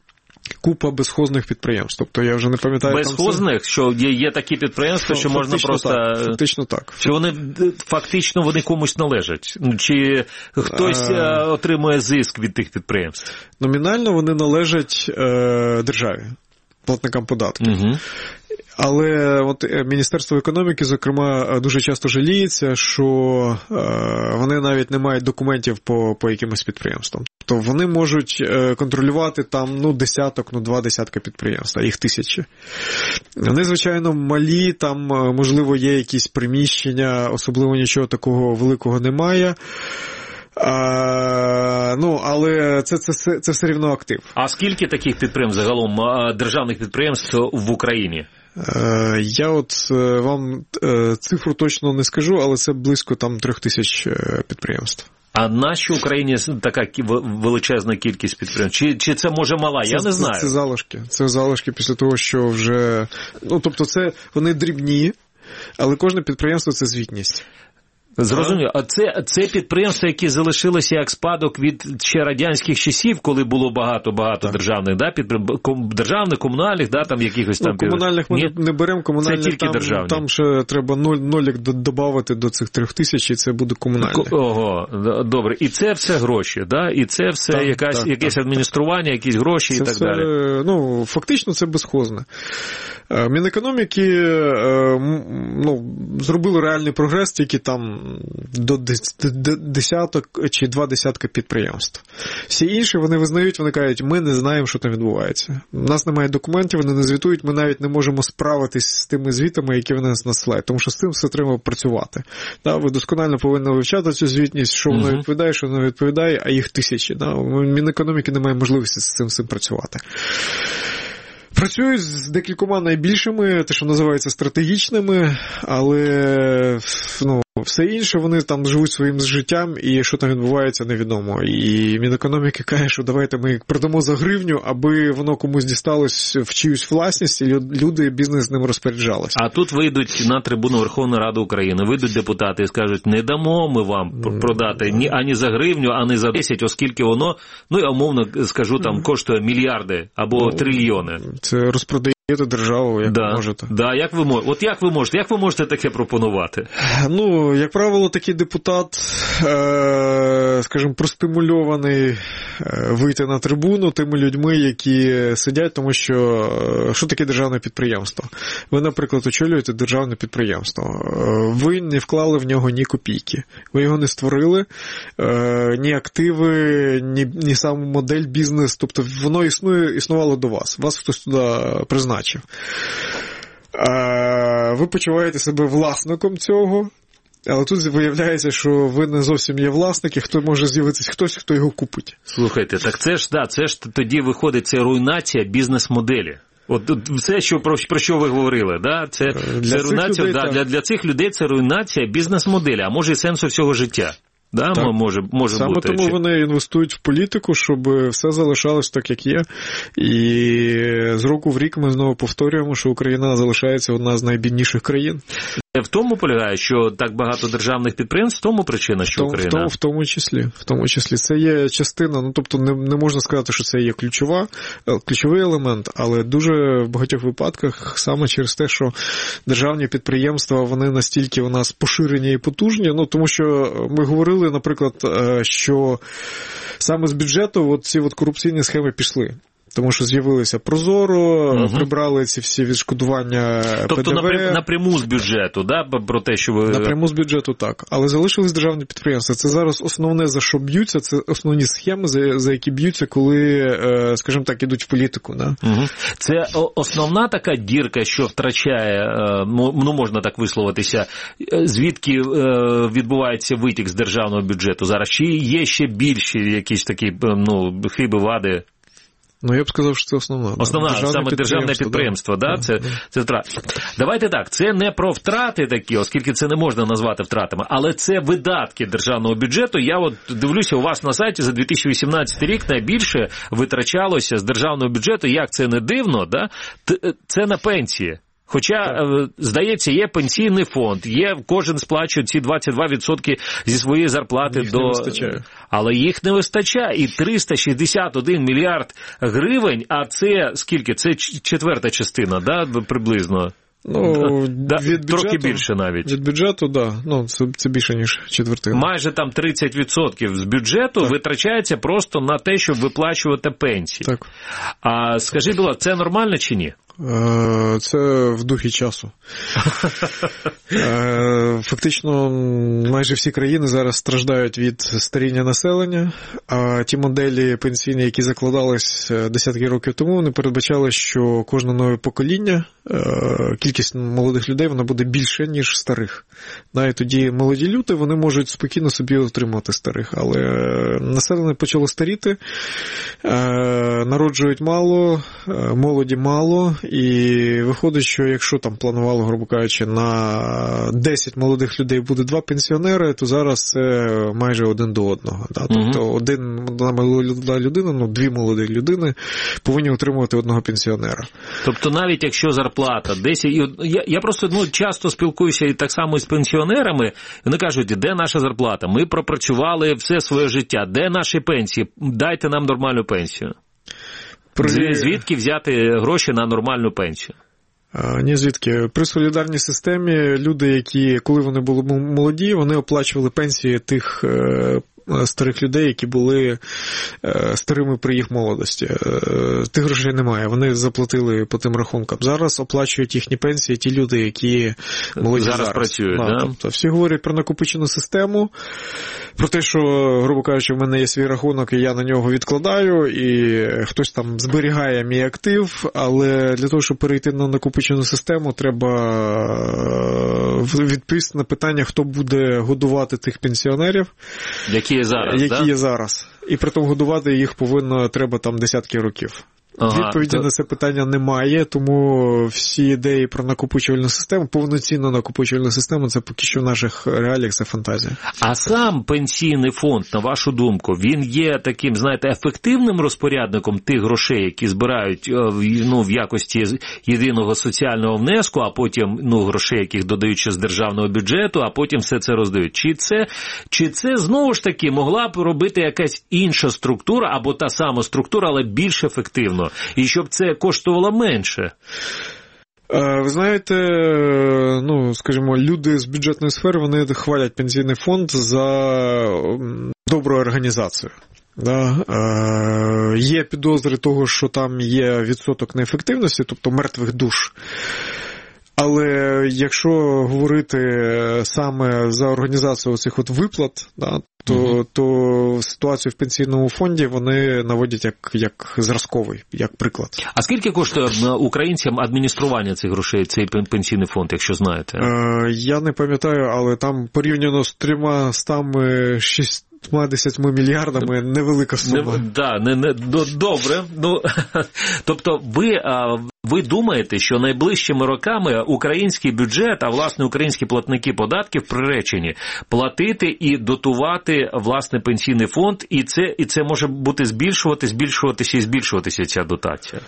купа безхозних підприємств. Тобто я вже не пам'ятаю...
Безхозних? Це... Що є, є такі підприємства, що
фактично
можна просто...
Так, фактично так.
Чи вони фактично вони комусь належать? Чи хтось а... отримує зиск від тих підприємств?
Номінально вони належать е, державі, платникам податків. Угу. Але от Міністерство економіки, зокрема, дуже часто жаліється, що е, вони навіть не мають документів по, по якимось підприємствам. Тобто вони можуть контролювати там, ну, десяток, ну, два десятка підприємств, а їх тисячі. Вони, звичайно, малі, там, можливо, є якісь приміщення, особливо нічого такого великого немає. А, ну, але це, це, це все рівно актив.
А скільки таких підприємств загалом, державних підприємств в Україні?
Я от вам цифру точно не скажу, але це близько там трьох тисяч підприємств.
А нащо в Україні така величезна кількість підприємств? Чи, чи це може мала?
Це,
Я не знаю.
Це, це залишки. Це залишки після того, що вже... Ну, тобто це вони дрібні, але кожне підприємство – це звітність.
Зрозуміло. А це, це підприємства, які залишилися як спадок від ще радянських часів, коли було багато-багато державних, да, підприємств, державних, комунальних, да, там якихось там...
Ну, комунальних ми Ні? не беремо, комунальних
це тільки
там,
державні.
Там ще треба ноль, нолік додати до цих трьох тисяч, і це буде комунальне.
Ого, добре. І це все гроші, да? І це все так, якась, так, якесь так. адміністрування, якісь гроші це і так все, далі.
Ну, фактично це безхозне. Мінекономіки, ну, зробили реальний прогрес тільки там до десяток чи два десятка підприємств. Всі інші, вони визнають, вони кажуть, ми не знаємо, що там відбувається. У нас немає документів, вони не звітують, ми навіть не можемо справитись з тими звітами, які вони нас насилають, тому що з цим все треба працювати. Да, ви досконально повинні вивчати цю звітність, що воно відповідає, що воно відповідає, а їх тисячі. Да? Мінекономіки немає можливості з цим всім працювати. Працюють з декількома найбільшими, те, що називається стратегічними, але ну, все інше, вони там живуть своїм життям, і що там відбувається, невідомо. І Мінекономіки каже, що давайте ми їх продамо за гривню, аби воно комусь дісталось в чиюсь власність, і люди, бізнес з ним розпоряджалися.
А тут вийдуть на трибуну Верховної Ради України, вийдуть депутати і скажуть, не дамо ми вам продати ні, ані за гривню, ані за десять, оскільки воно, ну я умовно скажу, там коштує мільярди або ну, трильйони.
Це розпродає державу, як
да,
можете.
Да, як ви можете? От як ви можете? Як ви можете таке пропонувати?
Ну, як правило, такий депутат, е, скажімо, простимульований вийти на трибуну тими людьми, які сидять, тому що що таке державне підприємство? Ви, наприклад, очолюєте державне підприємство. Ви не вклали в нього ні копійки. Ви його не створили, е, ні активи, ні, ні саму модель бізнес. Тобто воно існує, існувало до вас. Вас хтось туди призначив. Ви почуваєте себе власником цього, але тут виявляється, що ви не зовсім є власники, хто може з'явитися хтось, хто його купить.
Слухайте, так це ж, да, це ж тоді виходить, це руйнація бізнес-моделі. От все, що, про, про що ви говорили, да? це, це руйнація, людей, да, для, для цих людей це руйнація бізнес-моделі, а може і сенсу всього життя. Да, так. може, може
Саме
бути.
тому вони інвестують в політику, щоб все залишалось так, як є. І з року в рік ми знову повторюємо, що Україна залишається одна з найбідніших країн.
В тому полягає, що так багато державних підприємств, в тому причина, що
в тому,
Україна...
В тому, в тому числі. В тому числі. Це є частина, ну, тобто не, не можна сказати, що це є ключова, ключовий елемент, але дуже в багатьох випадках саме через те, що державні підприємства, вони настільки у нас поширені і потужні, ну, тому що ми говорили, наприклад, що саме з бюджету от ці от корупційні схеми пішли. Тому що з'явилися Прозоро, угу. прибрали ці всі відшкодування
тобто
ПДВ.
Тобто напряму з бюджету, да? Про те, що ви...
Напряму з бюджету, так. Але залишились державні підприємства. Це зараз основне, за що б'ються, це основні схеми, за, за які б'ються, коли, скажімо так, ідуть в політику. Да?
Угу. Це основна така дірка, що втрачає, ну, можна так висловитися, звідки відбувається витік з державного бюджету зараз? Чи є ще більші якісь такі, ну, хиби, вади?
Ну, я б сказав, що це основна.
Основна,
державне
саме державне підприємство, да? Да, да, це, да. це втрати. Давайте так, це не про втрати такі, оскільки це не можна назвати втратами, але це видатки державного бюджету. Я от дивлюся, у вас на сайті за дві тисячі вісімнадцятий рік найбільше витрачалося з державного бюджету, як це не дивно, да? Це на пенсії. Хоча, так. здається, є пенсійний фонд, є, кожен сплачує ці двадцять два відсотки зі своєї зарплати
їх
до...
не вистачає.
Але їх не вистачає. І триста шістдесят один мільярд гривень, а це скільки? Це четверта частина, да, приблизно?
Ну,
да,
від бюджету,
трохи більше навіть.
Від бюджету, так. Да. Ну, це, це більше, ніж четвертина.
Майже там тридцять відсотків з бюджету так. витрачається просто на те, щоб виплачувати пенсії.
Так.
А скажи, будь ласка, це нормально чи ні?
Це в духі часу. Фактично, майже всі країни зараз страждають від старіння населення, а ті моделі пенсійні, які закладались десятки років тому, вони передбачали, що кожне нове покоління, кількість молодих людей, вона буде більше, ніж старих. І тоді молоді люди, вони можуть спокійно собі отримати старих, але населення почало старіти, народжують мало, молоді мало, і виходить, що якщо там планувало, грубо кажучи, на десять молодих людей буде два пенсіонери, то зараз це майже один до одного. Да? Тобто угу. один, одна молода людина, ну дві молоді людини повинні отримувати одного пенсіонера.
Тобто навіть якщо зарплата десять... Я, я просто ну, часто спілкуюся і так само з пенсіонерами, вони кажуть, де наша зарплата? Ми пропрацювали все своє життя, де наші пенсії? Дайте нам нормальну пенсію. При... Звідки взяти гроші на нормальну пенсію?
А, ні, звідки. При солідарній системі люди, які, коли вони були молоді, вони оплачували пенсії тих старих людей, які були старими при їх молодості. Тих грошей немає, вони заплатили по тим рахункам. Зараз оплачують їхні пенсії ті люди, які молоді зараз.
Зараз працюють,
да,
да?
Тобто всі говорять про накопичену систему, про те, що, грубо кажучи, в мене є свій рахунок, і я на нього відкладаю, і хтось там зберігає мій актив, але для того, щоб перейти на накопичену систему, треба відповісти на питання, хто буде годувати тих пенсіонерів,
які є зараз,
які
да?
є зараз. І при тому годувати їх повинно треба там десятки років. Ага, відповіді то... на це питання немає, тому всі ідеї про накопичувальну систему, повноцінну накопичувальну систему, це поки що в наших реаліях, це фантазія.
А сам пенсійний фонд, на вашу думку, він є таким, знаєте, ефективним розпорядником тих грошей, які збирають ну, в якості єдиного соціального внеску, а потім ну, грошей, яких додають ще з державного бюджету, а потім все це роздають. Чи це, чи це знову ж таки могла б робити якась інша структура, або та сама структура, але більш ефективно? І щоб це коштувало менше.
Ви знаєте, ну, скажімо, люди з бюджетної сфери, вони хвалять пенсійний фонд за добру організацію. Да? Є підозри того, що там є відсоток неефективності, тобто мертвих душ. Але якщо говорити саме за організацію цих от виплат, да, то, mm-hmm. то ситуацію в пенсійному фонді вони наводять як, як зразковий, як приклад.
А скільки коштує українцям адміністрування цих грошей, цей пенсійний фонд, якщо знаєте?
Е, я не пам'ятаю, але там порівняно з трьома стами шість десятьма мільярдами невелика сума.
Не, да, не, не, добре. Ну, тобто ви, ви думаєте, що найближчими роками український бюджет, а власне українські платники податків приречені платити і дотувати власне пенсійний фонд, і це, і це може бути збільшувати, збільшуватися і збільшуватися ця дотація?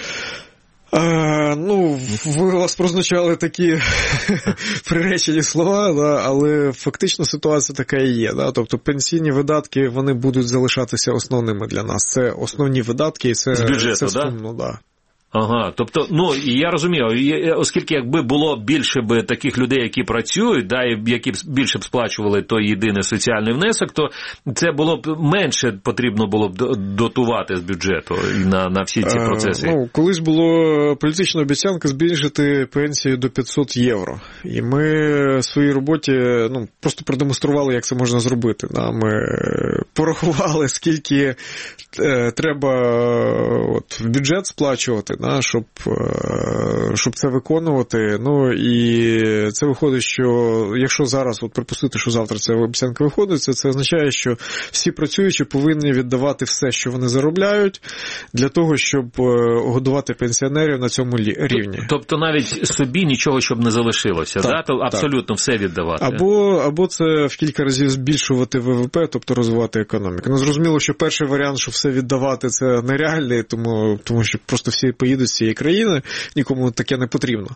А, ну, ви у вас прозначали такі приречені слова, да, але фактично ситуація така і є. Да? Тобто пенсійні видатки, вони будуть залишатися основними для нас. Це основні видатки, і це,
з бюджету,
це
да?
сумно, да.
Ага, тобто, ну, я розумію, оскільки якби було більше би таких людей, які працюють, да, і які б більше б сплачували той єдиний соціальний внесок, то це було б менше потрібно було б дотувати з бюджету на, на всі ці процеси.
Е, ну, колись було політична обіцянка збільшити пенсію до п'ятсот євро. І ми в своїй роботі ну, просто продемонстрували, як це можна зробити. Да. Ми порахували, скільки е, треба от, в бюджет сплачувати, щоб, щоб це виконувати. Ну, і це виходить, що якщо зараз, от припустити, що завтра ця обіцянка виходить, це, це означає, що всі працюючі повинні віддавати все, що вони заробляють, для того, щоб годувати пенсіонерів на цьому рівні.
Тобто навіть собі нічого, щоб не залишилося, так, да? То абсолютно так. Все віддавати.
Або, або це в кілька разів збільшувати ВВП, тобто розвивати економіку. Ну, зрозуміло, що перший варіант, що все віддавати, це нереальний, тому, тому що просто всі поїдуть від'їдуть з цієї країни, нікому таке не потрібно.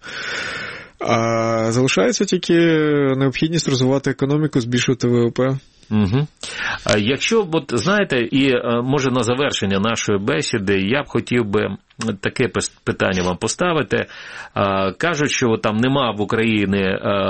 А залишається тільки необхідність розвивати економіку, збільшувати ВВП.
Угу. Якщо, от, знаєте, і може на завершення нашої бесіди, я б хотів би таке питання вам поставити. Кажуть, що там нема в Україні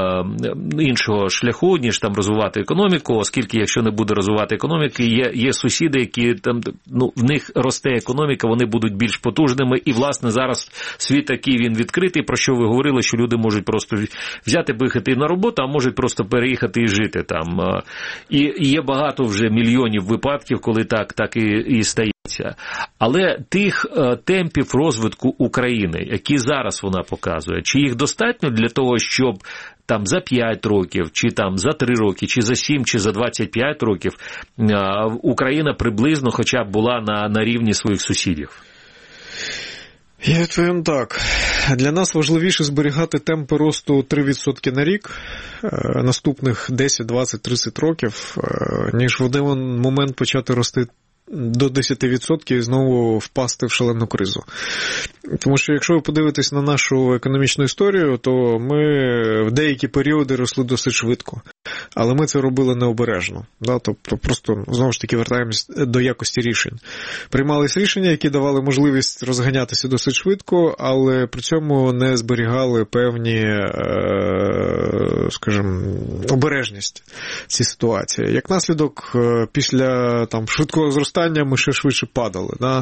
іншого шляху, ніж там розвивати економіку, оскільки якщо не буде розвивати економіки, є, є сусіди, які там, ну, в них росте економіка, вони будуть більш потужними, і, власне, зараз світ такий, він відкритий, про що ви говорили, що люди можуть просто взяти, поїхати на роботу, а можуть просто переїхати і жити там. І є багато вже мільйонів випадків, коли так, так і, і стається. Але тих темпів розвитку України, які зараз вона показує, чи їх достатньо для того, щоб там за п'ять років, чи там за три роки, чи за сім, чи за двадцять п'ять років Україна приблизно хоча б була на, на рівні своїх сусідів?
Я відповім так. Для нас важливіше зберігати темпи росту три відсотки на рік, наступних десять, двадцять, тридцять років, ніж в один момент почати рости до десять відсотків і знову впасти в шалену кризу. Тому що якщо ви подивитесь на нашу економічну історію, то ми в деякі періоди росли досить швидко. Але ми це робили необережно. Да? Тобто просто, знову ж таки, вертаємось до якості рішень. Приймались рішення, які давали можливість розганятися досить швидко, але при цьому не зберігали певні, скажімо, обережність в цій ситуації. Як наслідок, після там, швидкого зростання ми ще швидше падали. Да?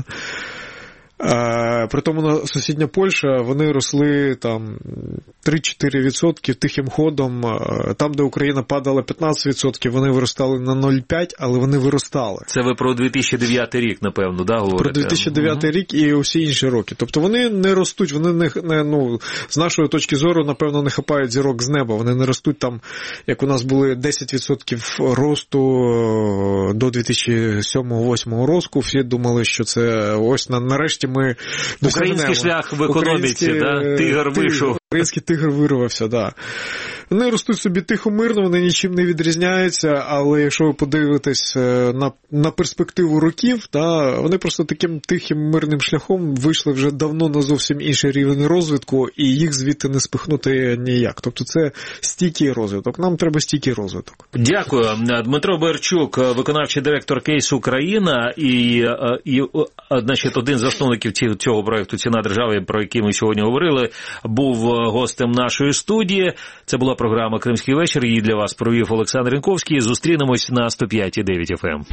При тому сусідня Польща, вони росли там три-чотири відсотки тихим ходом. Там, де Україна падала п'ятнадцять відсотків, вони виростали на нуль цілих п'ять, але вони виростали.
Це ви про дві тисячі дев'ятий рік, напевно, да, говорите?
Про дві тисячі дев'ятий угу. рік і усі інші роки. Тобто вони не ростуть, вони не, не, ну, з нашої точки зору, напевно, не хапають зірок з неба. Вони не ростуть там, як у нас були десять відсотків росту до дві тисячі сьомого-восьмого року. Всі думали, що це ось на, нарешті ми досягнемо.
Український шлях в економіці, да? Тигр вийшов.
Український тигр вирвався, так. Да. Вони ростуть собі тихо-мирно, вони нічим не відрізняються, але якщо ви подивитесь на, на перспективу років, да, вони просто таким тихим мирним шляхом вийшли вже давно на зовсім інший рівень розвитку, і їх звідти не спихнути ніяк. Тобто це стійкий розвиток. Нам треба стійкий розвиток.
Дякую. Дмитро Боярчук, виконавчий директор Кейс Україна, і, і значить, один з засновників цього проєкту «Ціна держави», про який ми сьогодні говорили, був гостем нашої студії. Це була програма «Кримський вечір». Її для вас провів Олександр Рінковський. Зустрінемось на сто п'ять і дев'ять еф ем.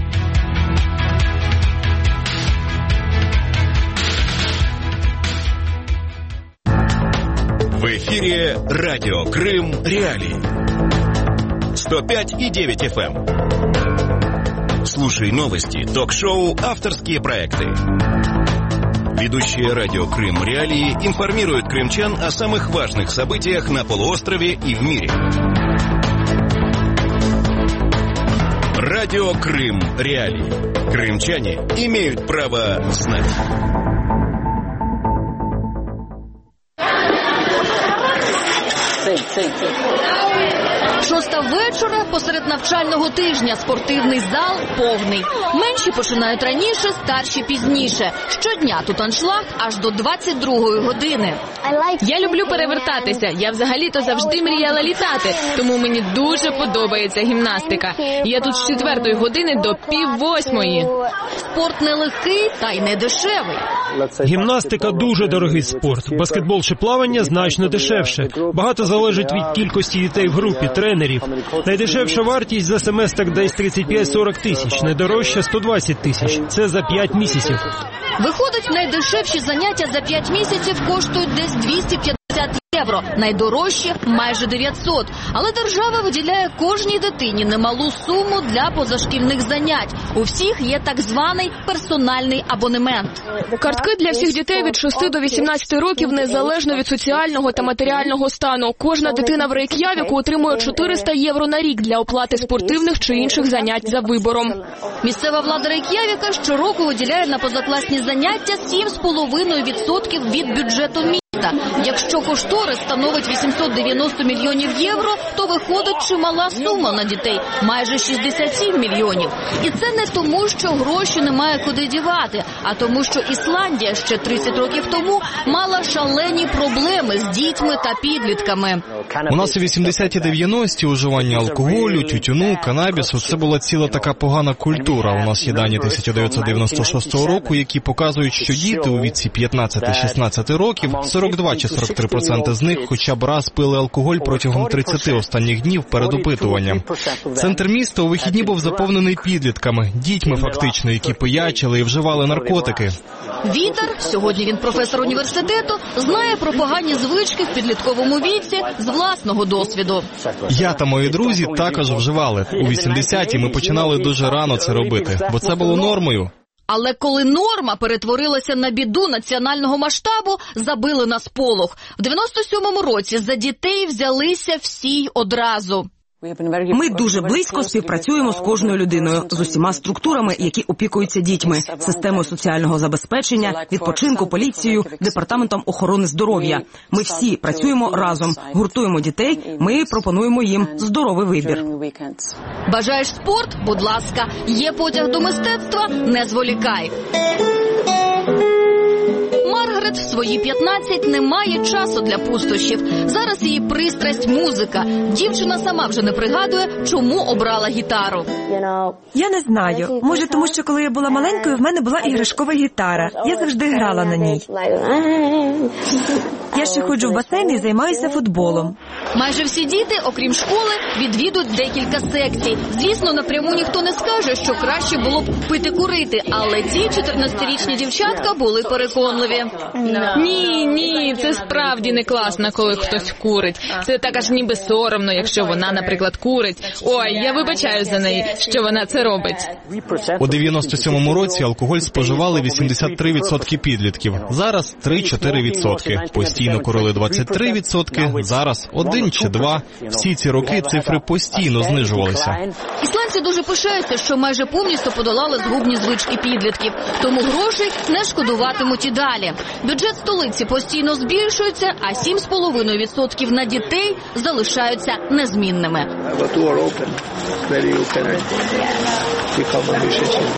В ефірі Радіо Крим Реалии. сто пять и девять эф эм. Слушай новости, ток-шоу, авторские проекты. Ведущие Радио Крым Реалии информируют крымчан о самых важных событиях на полуострове и в мире. Радио Крым Реалии. Крымчане имеют право знать.
Шоста вечора посеред навчального тижня. Спортивний зал повний. Менші починають раніше, старші пізніше. Щодня тут аншлаг аж до двадцять другої години.
Я люблю перевертатися. Я взагалі-то завжди мріяла літати, тому мені дуже подобається гімнастика. Я тут з четвертої години до пів восьмої.
Спорт нелегкий та й не дешевий.
Гімнастика дуже дорогий спорт. Баскетбол чи плавання значно дешевше. Багато залежить від кількості дітей в групі, тренерів. Найдешевша вартість за семестр десь тридцять п'ять - сорок тисяч, найдорожча сто двадцять тисяч. Це за п'ять місяців.
Виходить, найдешевші заняття за п'ять місяців коштують десь двісті п'ятдесят євро, найдорожчі – майже дев'ятсот. Але держава виділяє кожній дитині немалу суму для позашкільних занять. У всіх є так званий персональний абонемент.
Картки для всіх дітей від шести до вісімнадцяти років незалежно від соціального та матеріального стану. Кожна дитина в Рейк'явіку отримує чотириста євро на рік для оплати спортивних чи інших занять за вибором.
Місцева влада Рейк'явіка щороку виділяє на позакласні заняття сім з половиною відсотків від бюджету міста. Якщо коштує користь становить вісімсот дев'яносто мільйонів євро, то виходить чимала сума на дітей – майже шістдесят сім мільйонів. І це не тому, що гроші немає куди дівати, а тому, що Ісландія ще тридцять років тому мала шалені проблеми з дітьми та підлітками.
У нас у вісімдесяті-дев'яності уживання алкоголю, тютюну, канабісу – це була ціла така погана культура. У нас є дані тисяча дев'ятсот дев'яносто шостого року, які показують, що діти у віці п'ятнадцяти-шістнадцяти років, сорок два чи сорок три відсотки з них хоча б раз пили алкоголь протягом тридцяти останніх днів перед опитуванням. Центр міста у вихідні був заповнений підлітками, дітьми фактично, які пиячили і вживали наркотики.
Вітер, сьогодні він професор університету, знає про погані звички в підлітковому віці з власного досвіду.
Я та мої друзі також вживали. У вісімдесяті ми починали дуже рано це робити, бо це було нормою.
Але коли норма перетворилася на біду національного масштабу, забили на сполох. В дев'яносто сьомому році за дітей взялися всі одразу.
Ми дуже близько співпрацюємо з кожною людиною, з усіма структурами, які опікуються дітьми, системою соціального забезпечення, відпочинку, поліцією, департаментом охорони здоров'я. Ми всі працюємо разом, гуртуємо дітей, ми пропонуємо їм здоровий вибір.
Бажаєш спорт? Будь ласка. Є потяг до мистецтва? Не зволікай. Маргарет в свої п'ятнадцять не має часу для пустощів. Зараз її пристрасть – музика. Дівчина сама вже не пригадує, чому обрала гітару.
Я не знаю. Може, тому що коли я була маленькою, в мене була іграшкова гітара. Я завжди грала на ній. Я ще ходжу в басейн і займаюся футболом.
Майже всі діти, окрім школи, відвідують декілька секцій. Звісно, напряму ніхто не скаже, що краще було б пити-курити, але ці чотирнадцятирічні дівчатка були переконливі.
Ні, ні, це справді не класно, коли хтось курить. Це так аж ніби соромно, якщо вона, наприклад, курить. Ой, я вибачаю за неї, що вона це робить.
У дев'яносто сьомому році алкоголь споживали вісімдесят три відсотки підлітків. Зараз три-чотири відсотки. Постійно курили двадцять три відсотки, зараз один чи два. Всі ці роки цифри постійно знижувалися.
Ісландці дуже пишаються, що майже повністю подолали згубні звички підлітків. Тому грошей не шкодуватимуть і далі. Бюджет столиці постійно збільшується, а сім з половиною відсотків на дітей залишаються незмінними.